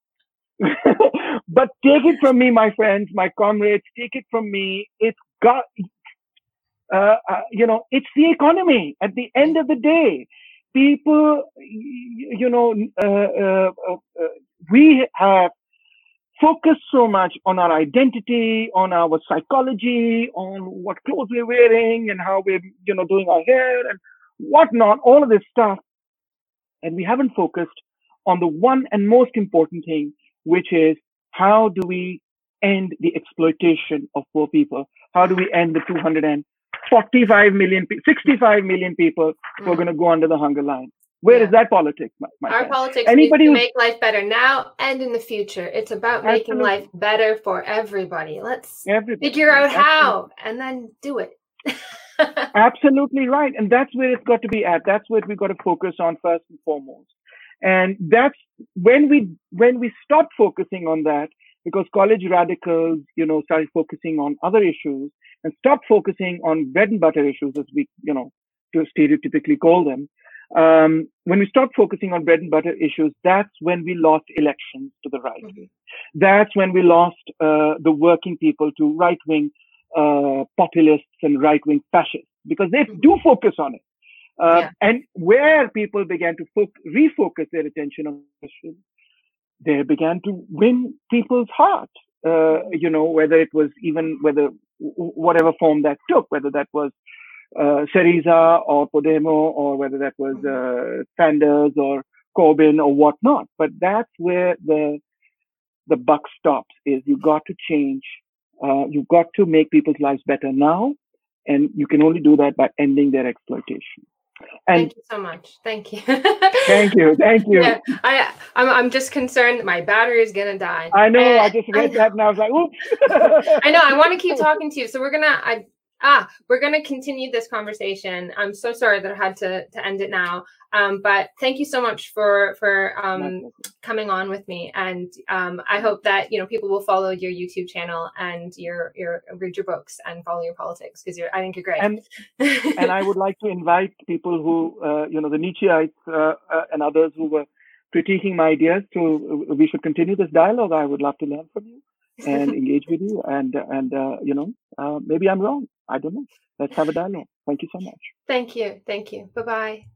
S2: But take it from me, my friends, my comrades, take it from me. It's got, uh, uh, you know, it's the economy. At the end of the day, people, you know, uh, uh, uh, we have focused so much on our identity, on our psychology, on what clothes we're wearing and how we're, you know, doing our hair and whatnot, all of this stuff. And we haven't focused on the one and most important thing, which is how do we end the exploitation of poor people? How do we end the two hundred forty-five million, sixty-five million people who are going to go under the hunger line? Where yeah. is that politics, my, my
S1: Our
S2: friend?
S1: politics
S2: Anybody
S1: needs to
S2: who's,
S1: make life better now and in the future. It's about making
S2: absolutely.
S1: life better for everybody. Let's
S2: everybody.
S1: figure out
S2: absolutely.
S1: how and then do it.
S2: Absolutely right. And that's where it's got to be at. That's what we've got to focus on first and foremost. And that's when we when we stop focusing on that, because college radicals, you know, started focusing on other issues and stopped focusing on bread and butter issues, as we, you know, to stereotypically call them. Um, when we stopped focusing on bread and butter issues, that's when we lost elections to the right. Mm-hmm. That's when we lost uh, the working people to right-wing uh, populists and right-wing fascists, because they mm-hmm. do focus on it. Uh, yeah. And where people began to fo- refocus their attention on questions, they began to win people's hearts. Uh, you know, whether it was even whether whatever form that took, whether that was uh, Syriza or Podemo, or whether that was uh, Sanders or Corbyn or whatnot. But that's where the the buck stops. Is you got to change. Uh, you've got to make people's lives better now, and you can only do that by ending their exploitation. And
S1: thank you so much. Thank you.
S2: thank you. Thank you.
S1: Yeah, I, I'm, I'm just concerned that my battery is going to die.
S2: I know.
S1: And
S2: I just read I that and I was like, oops.
S1: I know. I want to keep talking to you. So we're going to, I, ah, we're going to continue this conversation. I'm so sorry that I had to, to end it now. Um, but thank you so much for, for um, coming on with me. And um, I hope that, you know, people will follow your YouTube channel and your, your read your books and follow your politics, because you're, I think you're great.
S2: And, and I would like to invite people who, uh, you know, the Nietzscheites uh, uh, and others who were critiquing my ideas to, uh, we should continue this dialogue. I would love to learn from you and engage with you. And, and uh, you know, uh, maybe I'm wrong. I don't know. Let's have a dialogue. Thank you so much.
S1: Thank you. Thank you. Bye-bye.